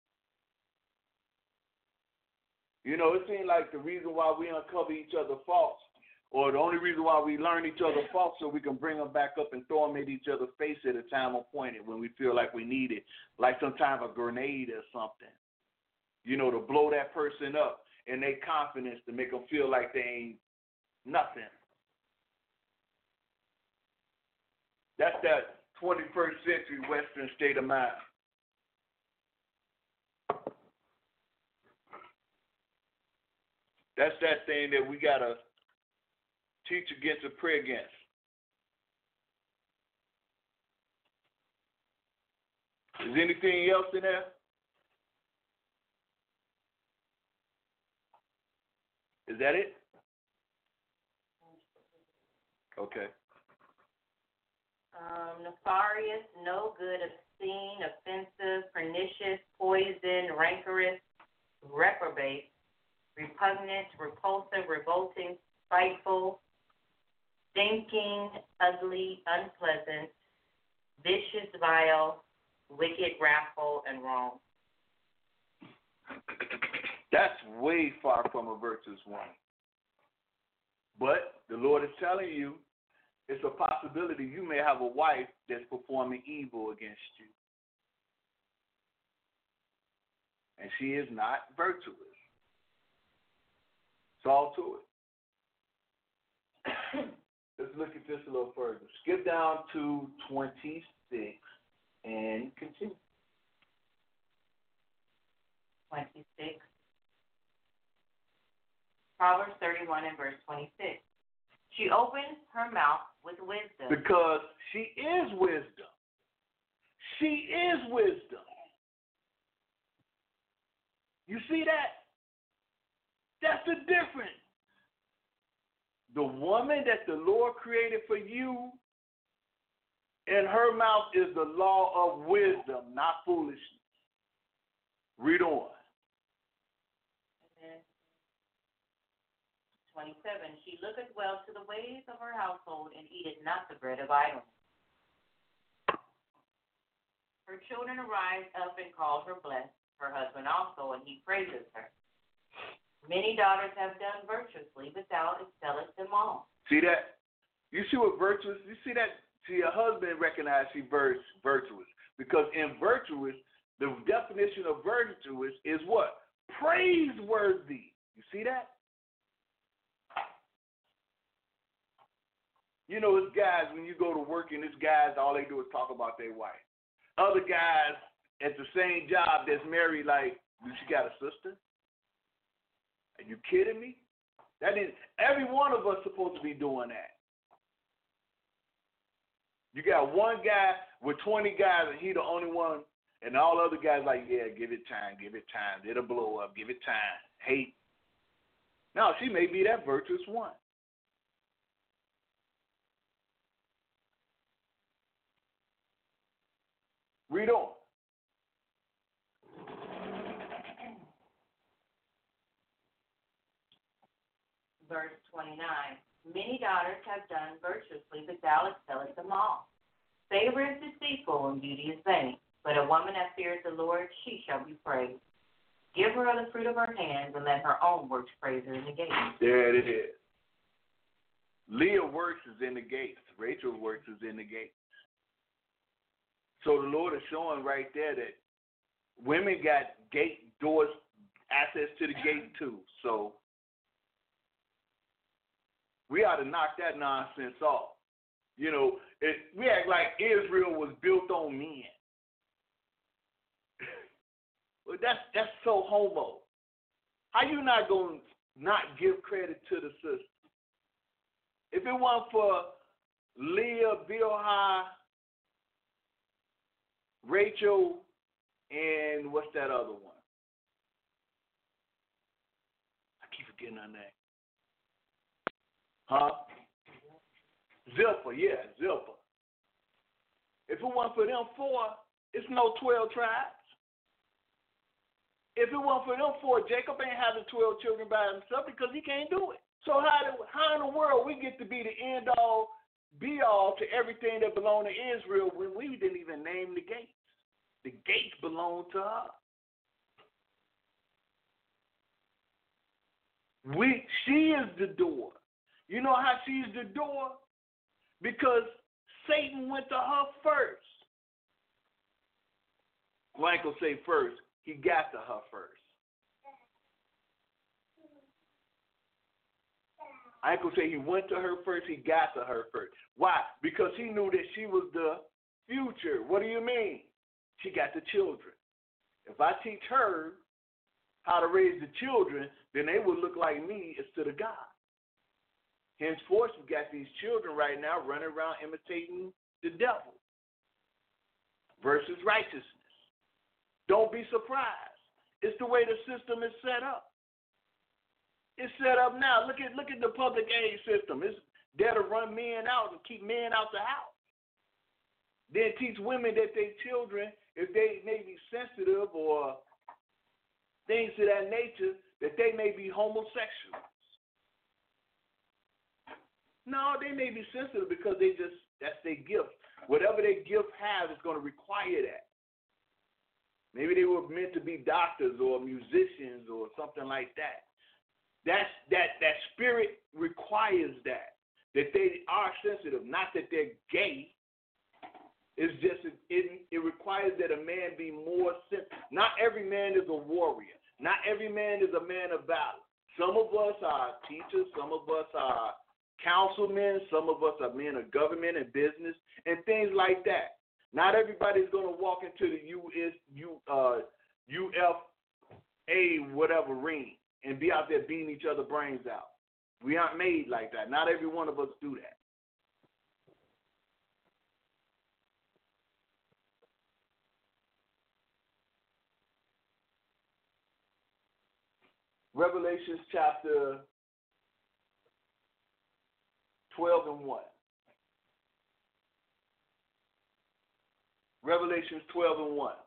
You know, it seems like the reason why we uncover each other's faults, or the only reason why we learn each other's faults, so we can bring them back up and throw them at each other's face at a time appointed when we feel like we need it, like sometimes a grenade or something, you know, to blow that person up. in their confidence to make them feel like they ain't nothing. That's that 21st century Western state of mind. That's that thing that we got to teach against and pray against. Is anything else in there? Is that it? Okay. Nefarious, no good, obscene, offensive, pernicious, poison, rancorous, reprobate, repugnant, repulsive, revolting, spiteful, stinking, ugly, unpleasant, vicious, vile, wicked, wrathful, and wrong. That's way far from a virtuous woman. But the Lord is telling you it's a possibility you may have a wife that's performing evil against you. And she is not virtuous. It's all to it. Let's look at this a little further. Skip down to 26 and continue. 26. Proverbs 31 and verse 26. She opens her mouth with wisdom. Because she is wisdom. She is wisdom. You see that? That's the difference. The woman that the Lord created for you, in her mouth is the law of wisdom, not foolishness. Read on. 27. She looketh well to the ways of her household and eateth not the bread of idleness. Her children arise up and call her blessed, her husband also, and he praises her. Many daughters have done virtuously, but thou excellest them all. See that? You see what virtuous? You see that? See, a husband recognizes she virtuous. Because in virtuous, the definition of virtuous is what? Praiseworthy. You see that? You know, it's guys, when you go to work and it's guys, all they do is talk about their wife. Other guys at the same job that's married, like, she got a sister? Are you kidding me? That is, every one of us supposed to be doing that. You got one guy with 20 guys and he the only one, and all other guys like, yeah, give it time. It'll blow up, give it time. Hate. No, she may be that virtuous one. Read on. Verse 29. Many daughters have done virtuously, but thou excellest them all. Favor is deceitful and beauty is vain, but a woman that fears the Lord, she shall be praised. Give her of the fruit of her hands, and let her own works praise her in the gates. There it is. Leah works is in the gates. Rachel works is in the gates. So the Lord is showing right there that women got gate doors, access to the gate too. So we ought to knock that nonsense off. You know, we act like Israel was built on men. Well, that's so homo. How you not going to not give credit to the sister? If it weren't for Leah, Bilhah, Rachel, and what's that other one? I keep forgetting her name. Huh? Zilpah, yeah, Zilpah. If it weren't for them four, it's no 12 tribes. If it weren't for them four, Jacob ain't having 12 children by himself because he can't do it. So how in the world we get to be the end all, be all to everything that belonged to Israel when we didn't even name the gates? The gates belong to her. She is the door. You know how she's the door? Because Satan went to her first. Well, I ain't gonna say first. He got to her first. I ain't going to say he went to her first, he got to her first. Why? Because he knew that she was the future. What do you mean? She got the children. If I teach her how to raise the children, then they would look like me instead of God. Henceforth, we got these children right now running around imitating the devil versus righteousness. Don't be surprised. It's the way the system is set up. It's set up now. Look at the public aid system. It's there to run men out and keep men out the house. Then teach women that their children, if they may be sensitive or things of that nature, that they may be homosexuals. No, they may be sensitive because that's their gift. Whatever their gift has is going to require that. Maybe they were meant to be doctors or musicians or something like that. That spirit requires that they are sensitive, not that they're gay. It's just it requires that a man be more sensitive. Not every man is a warrior. Not every man is a man of valor. Some of us are teachers. Some of us are councilmen. Some of us are men of government and business and things like that. Not everybody's going to walk into the UFA whatever ring and be out there beating each other brains out. We aren't made like that. Not every one of us do that. Revelations chapter 12 and 1. Revelations 12 and 1.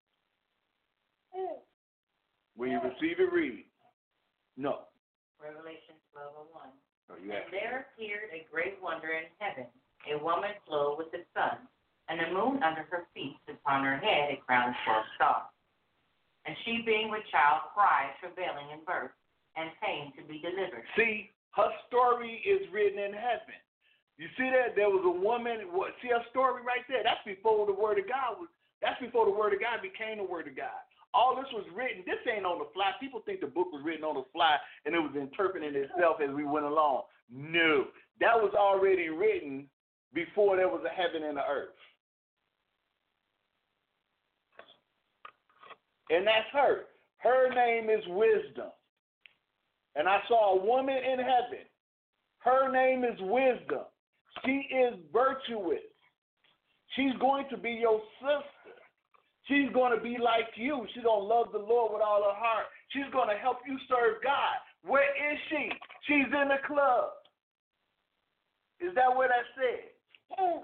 When you receive it, read. No. Revelation 12 and 1. Oh, and there appeared a great wonder in heaven, a woman clothed with the sun, and the moon under her feet, upon her head a crown of 12 stars. And she, being with child, cried, travailing in birth, and pain to be delivered. See, her story is written in heaven. You see that? There was a woman. See her story right there? That's before the Word of God became the Word of God. All this was written. This ain't on the fly. People think the book was written on the fly and it was interpreting itself as we went along. No. That was already written before there was a heaven and an earth. And that's her. Her name is Wisdom. And I saw a woman in heaven. Her name is Wisdom. She is virtuous. She's going to be your sister. She's going to be like you. She's going to love the Lord with all her heart. She's going to help you serve God. Where is she? She's in the club. Is that what I said?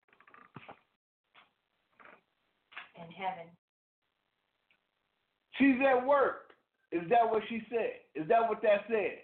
In heaven. She's at work. Is that what she said? Is that what that said?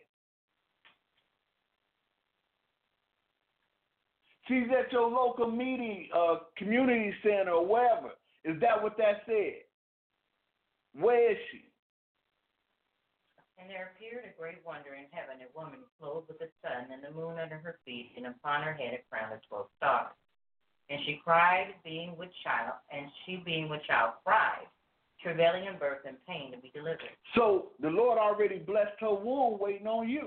She's at your local meeting, community center, or wherever. Is that what that said? Where is she? And there appeared a great wonder in heaven, a woman clothed with the sun and the moon under her feet, and upon her head a crown of 12 stars. And she cried, being with child, cried, travailing in birth and pain to be delivered. So the Lord already blessed her womb waiting on you.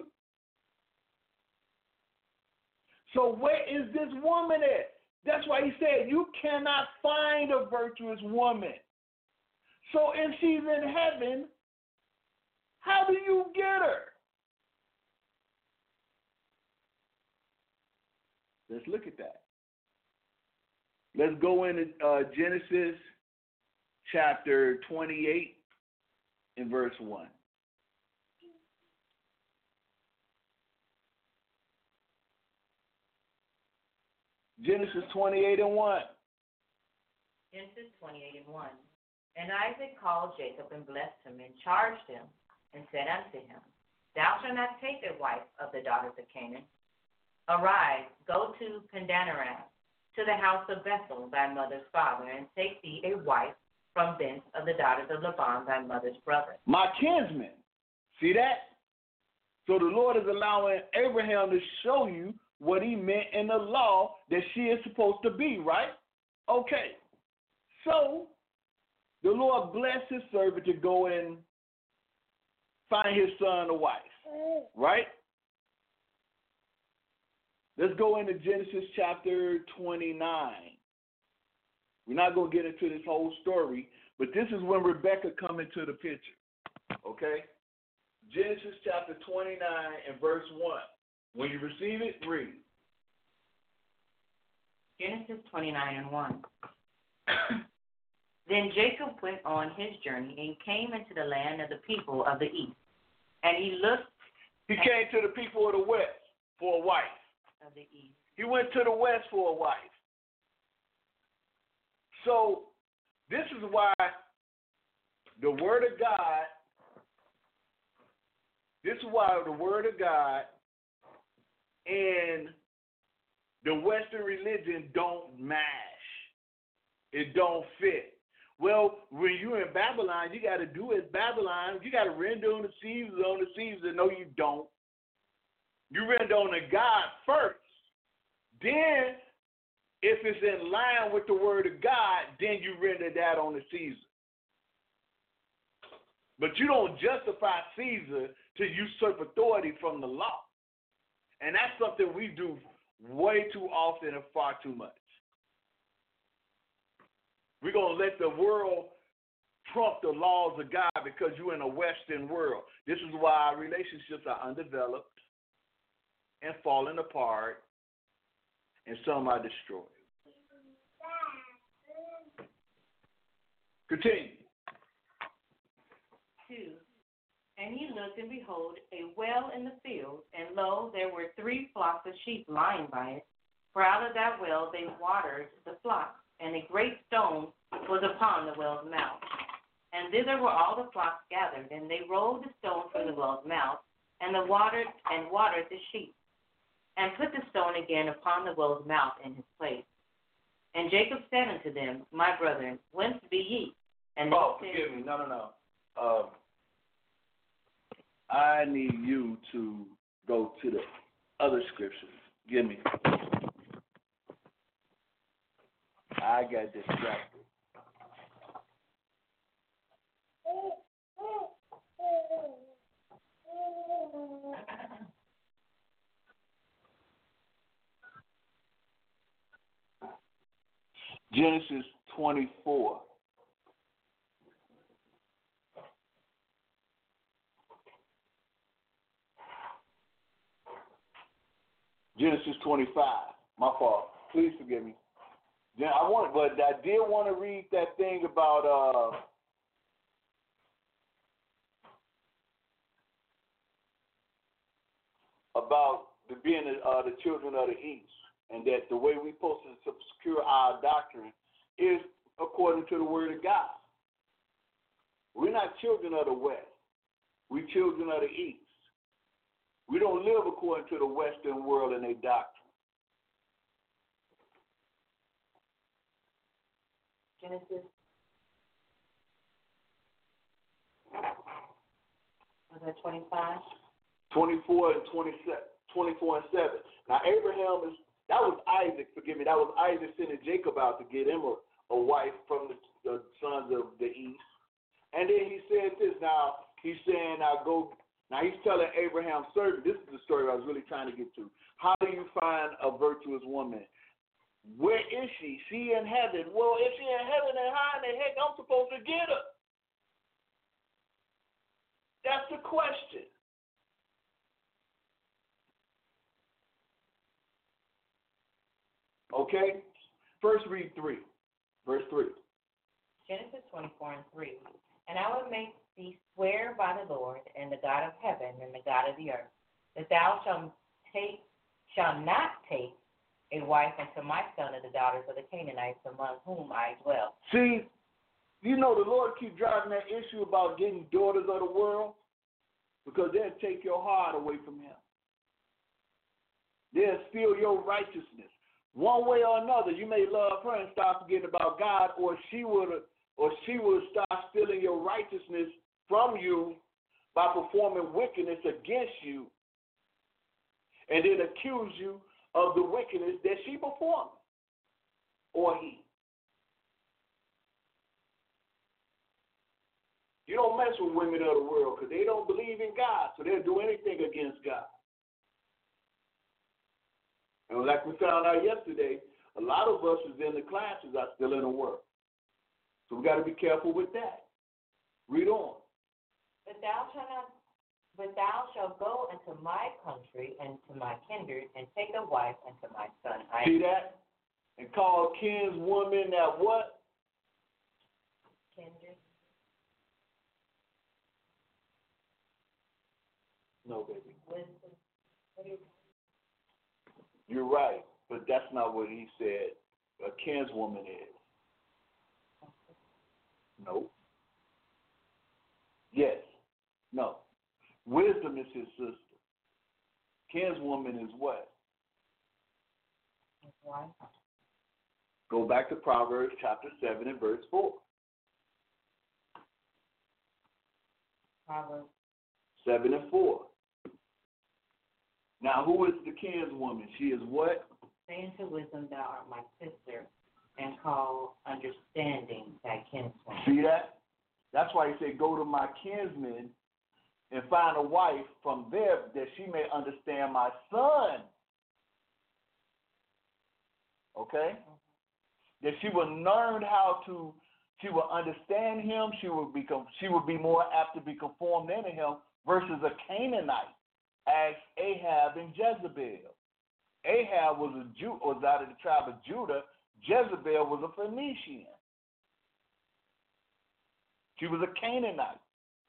So where is this woman at? That's why he said you cannot find a virtuous woman. So if she's in heaven, how do you get her? Let's look at that. Let's go into Genesis chapter 28 and verse 1. Genesis 28 and 1. Genesis 28 and 1. And Isaac called Jacob and blessed him and charged him and said unto him, Thou shalt not take a wife of the daughters of Canaan. Arise, go to Padanaram, to the house of Bethel, thy mother's father, and take thee a wife from thence of the daughters of Laban, thy mother's brother. My kinsman. See that? So the Lord is allowing Abraham to show you what he meant in the law that she is supposed to be, right? Okay. So the Lord blessed his servant to go and find his son a wife, right? Let's go into Genesis chapter 29. We're not going to get into this whole story, but this is when Rebecca come into the picture. Okay? Genesis chapter 29 and verse 1. When you receive it, read. Genesis 29 and 1. Then Jacob went on his journey and came into the land of the people of the east. And he looked. He came to the people of the west for a wife. Of the east. He went to the west for a wife. So this is why the Word of God, and the Western religion don't mash. It don't fit. Well, when you're in Babylon, you got to do as Babylon. You got to render on the Caesar. No, you don't. You render on to God first. Then, if it's in line with the Word of God, then you render that on the Caesar. But you don't justify Caesar to usurp authority from the law. And that's something we do way too often and far too much. We're going to let the world trump the laws of God because you're in a Western world. This is why our relationships are undeveloped and falling apart, and some are destroyed. Continue. 2. And he looked, and behold, a well in the field, and lo, there were 3 flocks of sheep lying by it. For out of that well they watered the flocks, and a great stone was upon the well's mouth. And thither were all the flocks gathered, and they rolled the stone from the well's mouth, and watered the sheep, and put the stone again upon the well's mouth in his place. And Jacob said unto them, My brethren, whence be ye? And they said, forgive me. No. I need you to go to the other scriptures. Give me. I got distracted. Genesis 24. Genesis 25. My fault. Please forgive me. Yeah, but I did want to read that thing about being the children of the East, and that the way we're supposed to secure our doctrine is according to the Word of God. We're not children of the West. We're children of the East. We don't live according to the Western world and their doctrine. Genesis. Was that 25? 24 and 27. 24 and 7. Now Abraham that was Isaac, forgive me, that was Isaac sending Jacob out to get him a wife from the sons of the East. And then he said this, now he's saying, now he's telling Abraham's servant, this is the story I was really trying to get to. How do you find a virtuous woman? Where is she? She in heaven. Well, if she in heaven, then how in the heck I'm supposed to get her? That's the question. Okay? First read 3. Verse 3. Genesis 24 and 3. And I will make thee swear by the Lord and the God of heaven and the God of the earth, that thou shalt not take a wife unto my son of the daughters of the Canaanites among whom I dwell. See, you know the Lord keep driving that issue about getting daughters of the world because they'll take your heart away from him. They'll steal your righteousness. One way or another, you may love her and start forgetting about God, or she will start stealing your righteousness from you by performing wickedness against you, and then accuse you of the wickedness that she performed, or he. You don't mess with women of the world because they don't believe in God, so they'll do anything against God. like we found out yesterday, a lot of us is in the classes are still in the work. So we got to be careful with that. Read on. But thou shalt go into my country and to my kindred, and take a wife unto my son Isaac. See that? And call kinswoman that what? Kindred. No, baby. Wisdom. What is You're right, but that's not what he said a kinswoman is. No. Yes. No. Wisdom is his sister. Kinswoman is what? Why? Go back to Proverbs chapter 7 and verse 4. Proverbs 7 and 4. Now, who is the kinswoman? She is what? Say unto wisdom, thou art my sister, and call understanding thy kinswoman. See that? That's why he said, go to my kinsmen and find a wife from there that she may understand my son. Okay? That she will learn she will understand him, she will be more apt to be conformed into him versus a Canaanite as Ahab and Jezebel. Ahab was out of the tribe of Judah. Jezebel was a Phoenician. She was a Canaanite.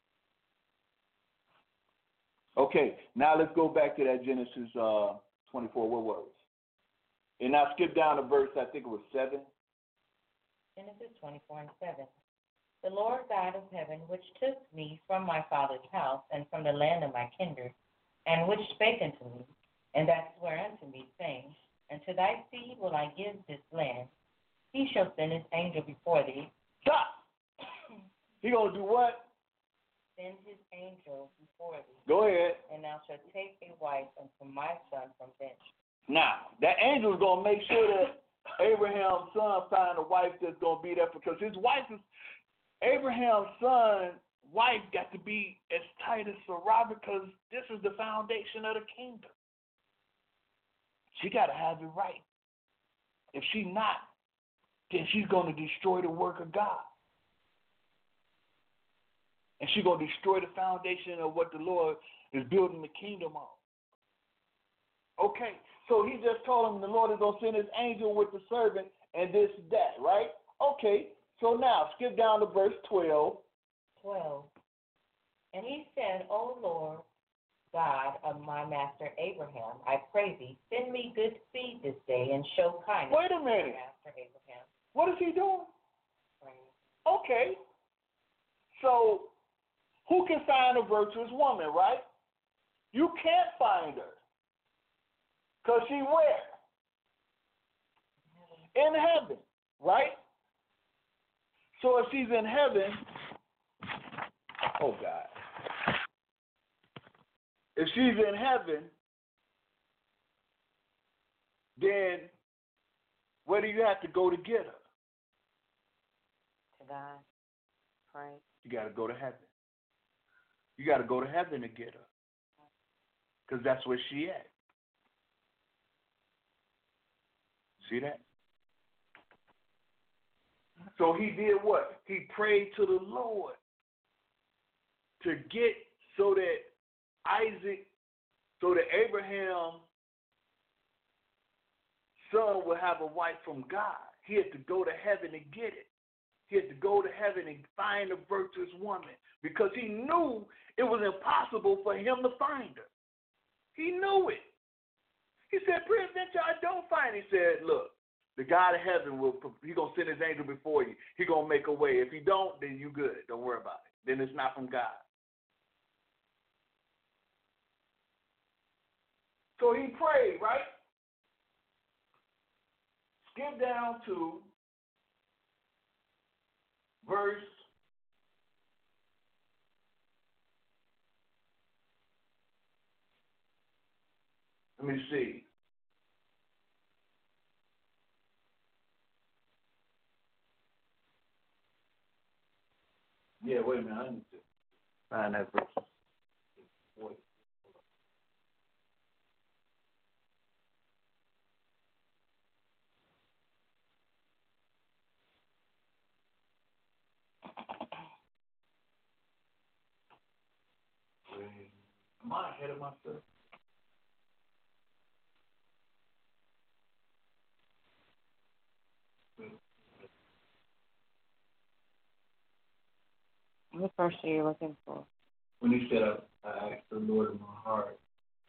Okay, now let's go back to that Genesis 24. What was it? And now skip down to verse, I think it was 7. Genesis 24 and 7. The Lord God of heaven, which took me from my father's house and from the land of my kindred, and which spake unto me, and that sware unto me, saying, Unto thy seed will I give this land. He shall send his angel before thee. Stop! He gonna do what? Send his angel before thee. Go ahead. And thou shalt take a wife unto my son from thence. Now, that angel is gonna make sure that Abraham's son find a wife that's gonna be there, because his wife is Abraham's son. Wife got to be as tight as Sarah, because this is the foundation of the kingdom. She got to have it right. If she not, then she's going to destroy the work of God. And she's going to destroy the foundation of what the Lord is building the kingdom on. Okay, so he just told him the Lord is going to send his angel with the servant and this, that, right? Okay, so now skip down to verse 12. 12. And he said, O Lord God of my master Abraham, I pray thee, send me good seed this day and show kindness Wait a minute. to my master Abraham. What is he doing? Praying. Okay, so who can find a virtuous woman, right? You can't find her. Because she where? In heaven, right? So if she's in heaven, oh God. If she's in heaven, then where do you have to go to get her? To God. Pray. You got to go to heaven. You got to go to heaven to get her. Because that's where she at. See that? So he did what? He prayed to the Lord to get so that Abraham's son would have a wife from God. He had to go to heaven and get it. He had to go to heaven and find a virtuous woman, because he knew it was impossible for him to find her. He knew it. He said, peradventure I don't find it. He said, look, the God of heaven, he's going to send his angel before you. He's going to make a way. If he don't, then you good. Don't worry about it. Then it's not from God. So he prayed, right? Skip down to verse 'Let me see. Yeah, wait a minute. I need to find that verse. Wait. Am I ahead of myself? What verse are you looking for? When he said, I asked the Lord in my heart.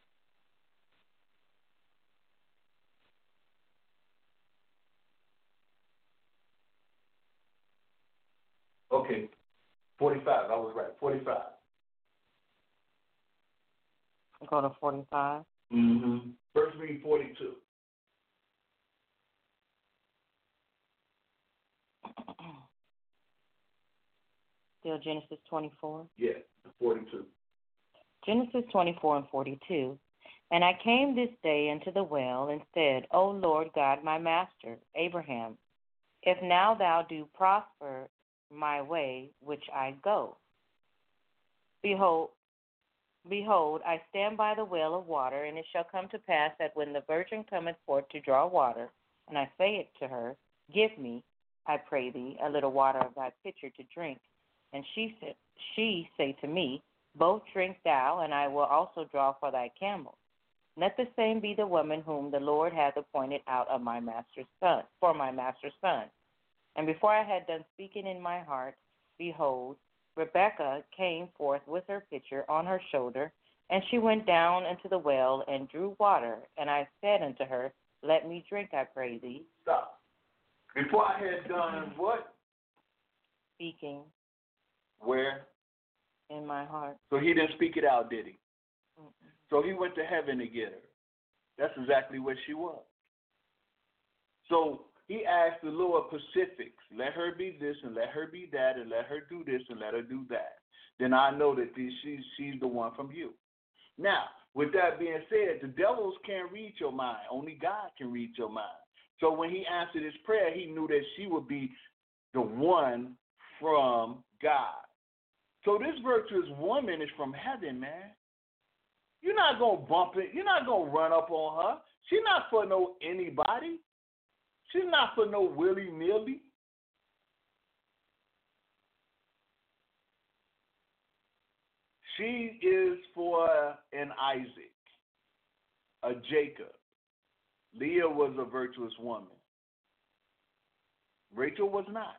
Okay, 45. I was right. 45. Go to 45. Mm-hmm. First read 42. Still Genesis 24? Yeah, 42. Genesis 24 and 42. And I came this day into the well and said, O Lord God, my master, Abraham, if now thou do prosper my way which I go. Behold, I stand by the well of water, and it shall come to pass that when the virgin cometh forth to draw water, and I say it to her, Give me, I pray thee, a little water of thy pitcher to drink. And she say to me, Both drink thou, and I will also draw for thy camel. Let the same be the woman whom the Lord hath appointed out of my master's son, for my master's son. And before I had done speaking in my heart, behold, Rebekah came forth with her pitcher on her shoulder, and she went down into the well and drew water. And I said unto her, Let me drink, I pray thee. Stop. Before I had done what? Speaking. Where? In my heart. So he didn't speak it out, did he? Mm-mm. So he went to heaven to get her. That's exactly what she was. So he asked the Lord specifics. Let her be this and let her be that and let her do this and let her do that. Then I know that she's the one from you. Now, with that being said, the devils can't read your mind. Only God can read your mind. So when he answered his prayer, he knew that she would be the one from God. So this virtuous woman is from heaven, man. You're not going to bump it. You're not going to run up on her. She's not for no anybody. She's not for no willy-nilly. She is for an Isaac, a Jacob. Leah was a virtuous woman. Rachel was not.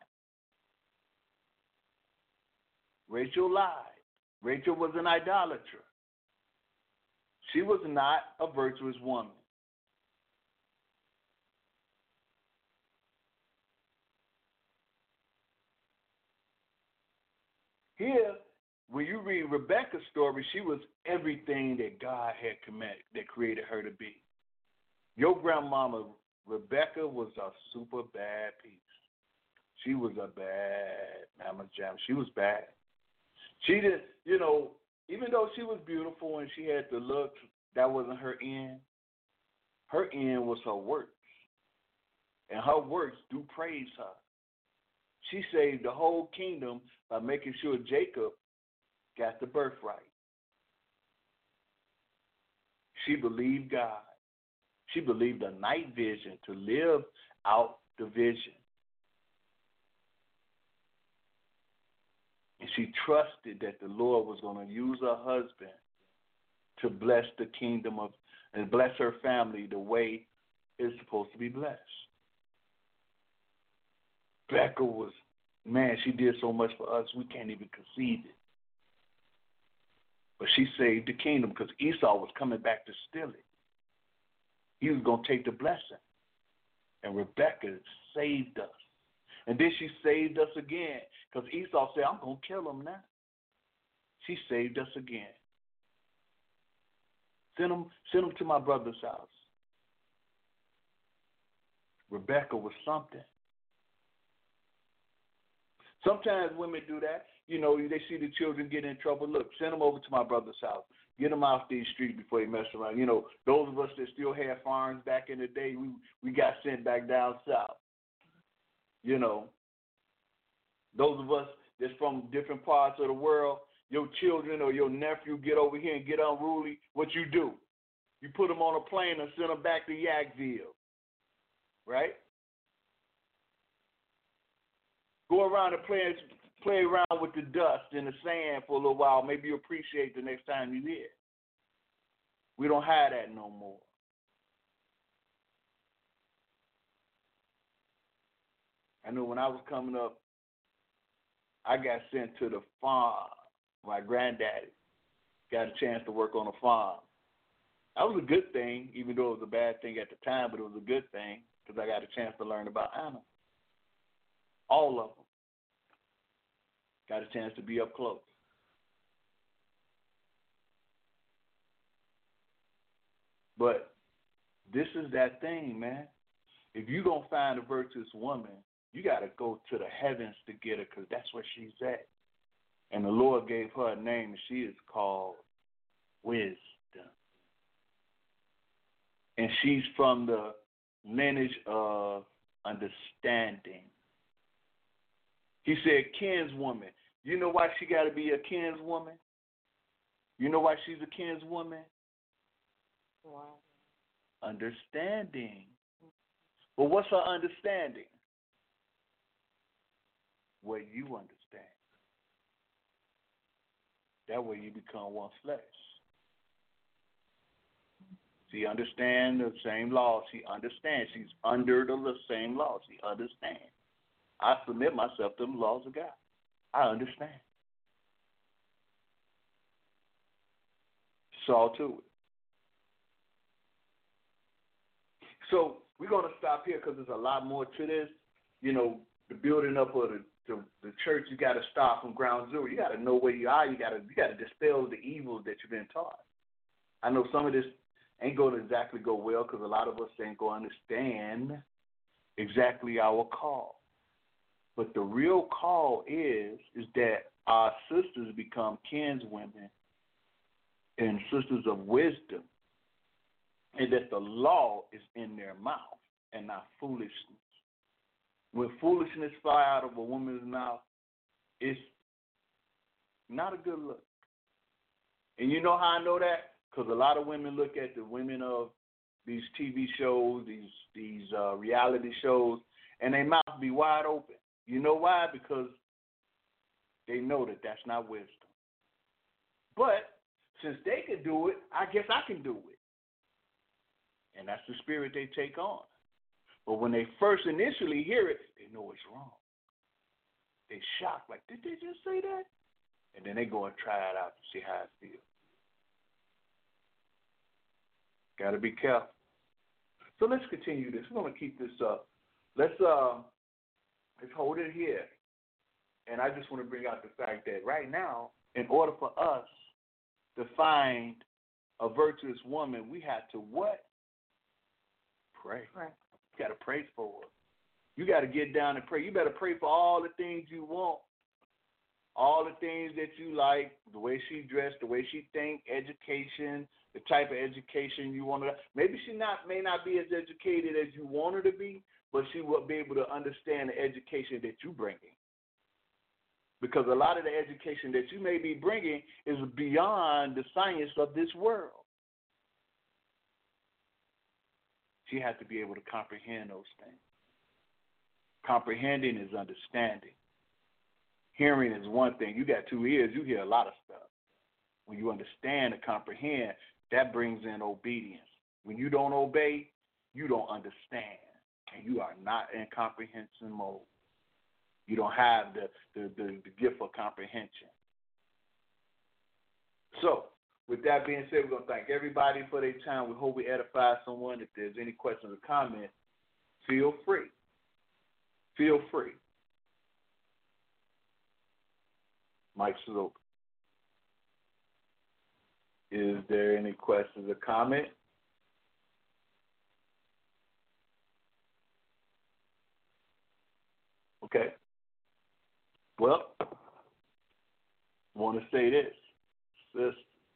Rachel lied. Rachel was an idolater. She was not a virtuous woman. Here, when you read Rebecca's story, she was everything that God had commanded, that created her to be. Your grandmama, Rebecca, was a super bad piece. She was a bad mama jam. She was bad. She didn't, even though she was beautiful and she had the look, that wasn't her end. Her end was her works. And her works do praise her. She saved the whole kingdom by making sure Jacob got the birthright. She believed God. She believed the night vision to live out the vision. And she trusted that the Lord was going to use her husband to bless the kingdom and bless her family the way it's supposed to be blessed. Becca was, man, she did so much for us, we can't even conceive it. But she saved the kingdom because Esau was coming back to steal it. He was going to take the blessing. And Rebecca saved us. And then she saved us again because Esau said, I'm going to kill him now. She saved us again. Send him to my brother's house. Rebecca was something. Sometimes women do that. They see the children get in trouble. Look, send them over to my brother's house. Get them off these streets before they mess around. Those of us that still had farms back in the day, we got sent back down south. Those of us that's from different parts of the world, your children or your nephew get over here and get unruly, what you do? You put them on a plane and send them back to Yakville, right? Go around and play around with the dust and the sand for a little while. Maybe you appreciate the next time you're here. We don't have that no more. I know when I was coming up, I got sent to the farm. My granddaddy got a chance to work on a farm. That was a good thing, even though it was a bad thing at the time, but it was a good thing because I got a chance to learn about animals. All of them. Got a chance to be up close. But this is that thing, man. If you're going to find a virtuous woman, you got to go to the heavens to get her because that's where she's at. And the Lord gave her a name, and she is called Wisdom. And she's from the lineage of understanding. He said kinswoman. You know why she got to be a kinswoman? You know why she's a kinswoman? Wow. Understanding. But what's her understanding? What you understand. That way you become one flesh. She understands the same laws. She understands. She's under the same laws. She understands. I submit myself to the laws of God. I understand. It's all to it. So we're going to stop here because there's a lot more to this. You know, the building up of the church, you got to start from ground zero. You got to know where you are. You got to dispel the evils that you've been taught. I know some of this ain't going to exactly go well because a lot of us ain't going to understand exactly our call. But the real call is that our sisters become kinswomen and sisters of wisdom, and that the law is in their mouth and not foolishness. When foolishness fly out of a woman's mouth, it's not a good look. And you know how I know that? Because a lot of women look at the women of these TV shows, these reality shows, and their mouth be wide open. You know why? Because they know that that's not wisdom. But since they can do it, I guess I can do it. And that's the spirit they take on. But when they first initially hear it, they know it's wrong. They shocked, like, did they just say that? And then they go and try it out to see how it feels. Got to be careful. So let's continue this. We're going to keep this up. Let's hold it here. And I just want to bring out the fact that right now, in order for us to find a virtuous woman, we have to what? Pray. Right. You got to pray for her. You got to get down and pray. You better pray for all the things you want, all the things that you like, the way she dressed, the way she think, education, the type of education you want her. Maybe she may not be as educated as you want her to be, but she will be able to understand the education that you bringing. Because a lot of the education that you may be bringing is beyond the science of this world. She has to be able to comprehend those things. Comprehending is understanding. Hearing is one thing. You got 2 ears, you hear a lot of stuff. When you understand and comprehend, that brings in obedience. When you don't obey, you don't understand. And you are not in comprehension mode. You don't have the gift of comprehension. So, with that being said, we're going to thank everybody for their time. We hope we edify someone. If there's any questions or comments, feel free. Feel free. Mike's is open. Is there any questions or comments? Okay. Well, I want to say this. Sister,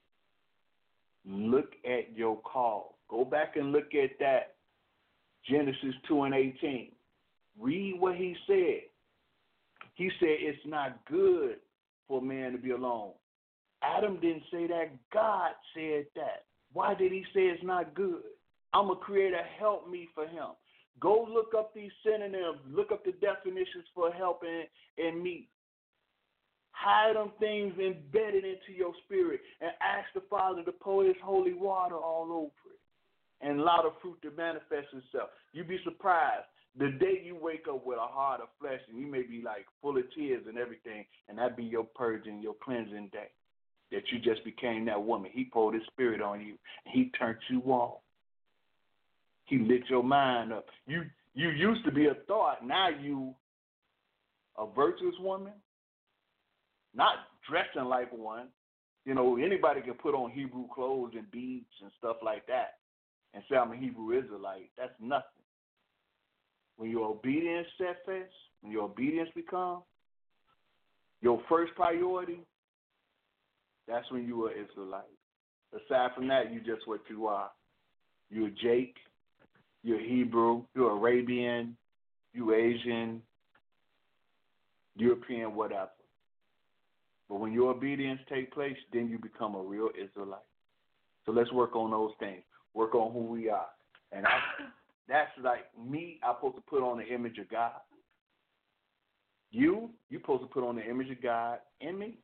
look at your call. Go back and look at that. Genesis 2:18. Read what he said. He said it's not good for man to be alone. Adam didn't say that. God said that. Why did he say it's not good? I'm going to create a help me for him. Go look up these synonyms. Look up the definitions for help and me. Hide them things embedded into your spirit and ask the Father to pour his holy water all over it and allow the fruit to manifest itself. You'd be surprised. The day you wake up with a heart of flesh and you may be like full of tears and everything, and that be your purging, your cleansing day, that you just became that woman. He poured his spirit on you, and he turned you on. He lit your mind up. You used to be a thought. Now you a virtuous woman, not dressing like one. You know, anybody can put on Hebrew clothes and beads and stuff like that and say I'm a Hebrew Israelite. That's nothing. When your obedience steadfast, when your obedience become your first priority, that's when you are Israelite. Aside from that, you just what you are. You're Jake, you're Hebrew, you're Arabian, you're Asian, European, whatever. But when your obedience take place, then you become a real Israelite. So let's work on those things. Work on who we are. And that's like me, I'm supposed to put on the image of God. You're supposed to put on the image of God in me.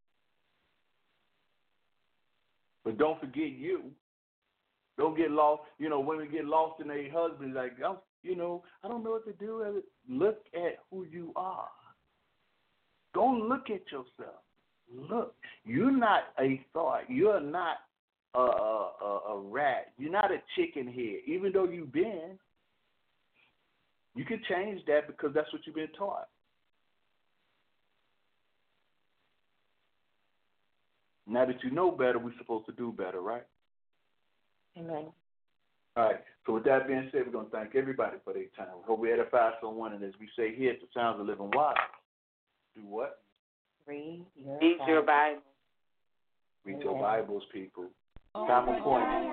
But don't forget you. Don't get lost. You know, women get lost in their husbands like, I don't know what to do. Look at who you are. Don't look at yourself. Look, you're not a thought. You're not a rat. You're not a chicken head. Even though you've been, you can change that because that's what you've been taught. Now that you know better, we're supposed to do better, right? Amen. All right. So with that being said, we're going to thank everybody for their time. We hope we edify someone, and as we say here at the Sounds of Living Water, do what? Read your Bible. Read your Bibles, people. Time appointed.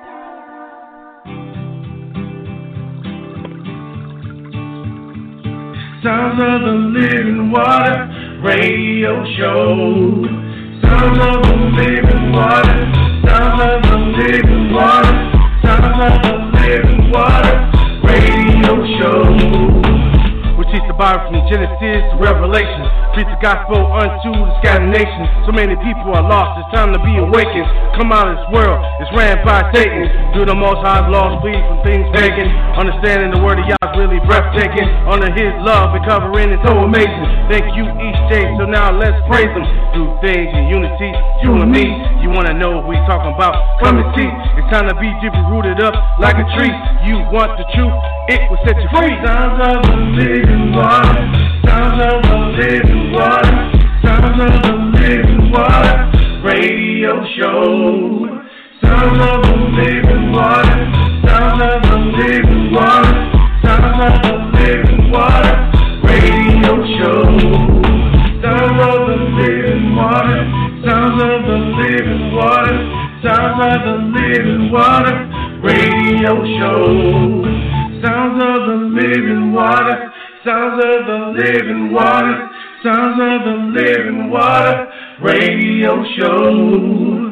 Sounds of the Living Water Radio Show. Sounds of the Living Water. Sounds of the Living Water. Sounds of the Living Water Radio Show. We teach the Bible from Genesis to Revelation. Preach the gospel unto the scattered nations. So many people are lost, it's time to be awakened. Come out of this world, it's ran by Satan. Do the most high's laws, flee from things pagan. Understanding the word of Yah's really breathtaking. Under his love and covering is so amazing. Thank you each day, so now let's praise him. Do things in unity, you and me. You wanna know what we talking about? Come and see. It's time to be deeply rooted up like a tree. You want the truth, it will set you free. Sounds of the living water. Sounds of the living water. Sounds of the living water radio show. Sounds of the living water. Sounds of the living water. Sounds of the living water radio show. Sounds of the living water. Sounds of the living water. Sounds of the living water radio show. Sounds of the living water. Sounds of the living water. Sounds of the living water radio show.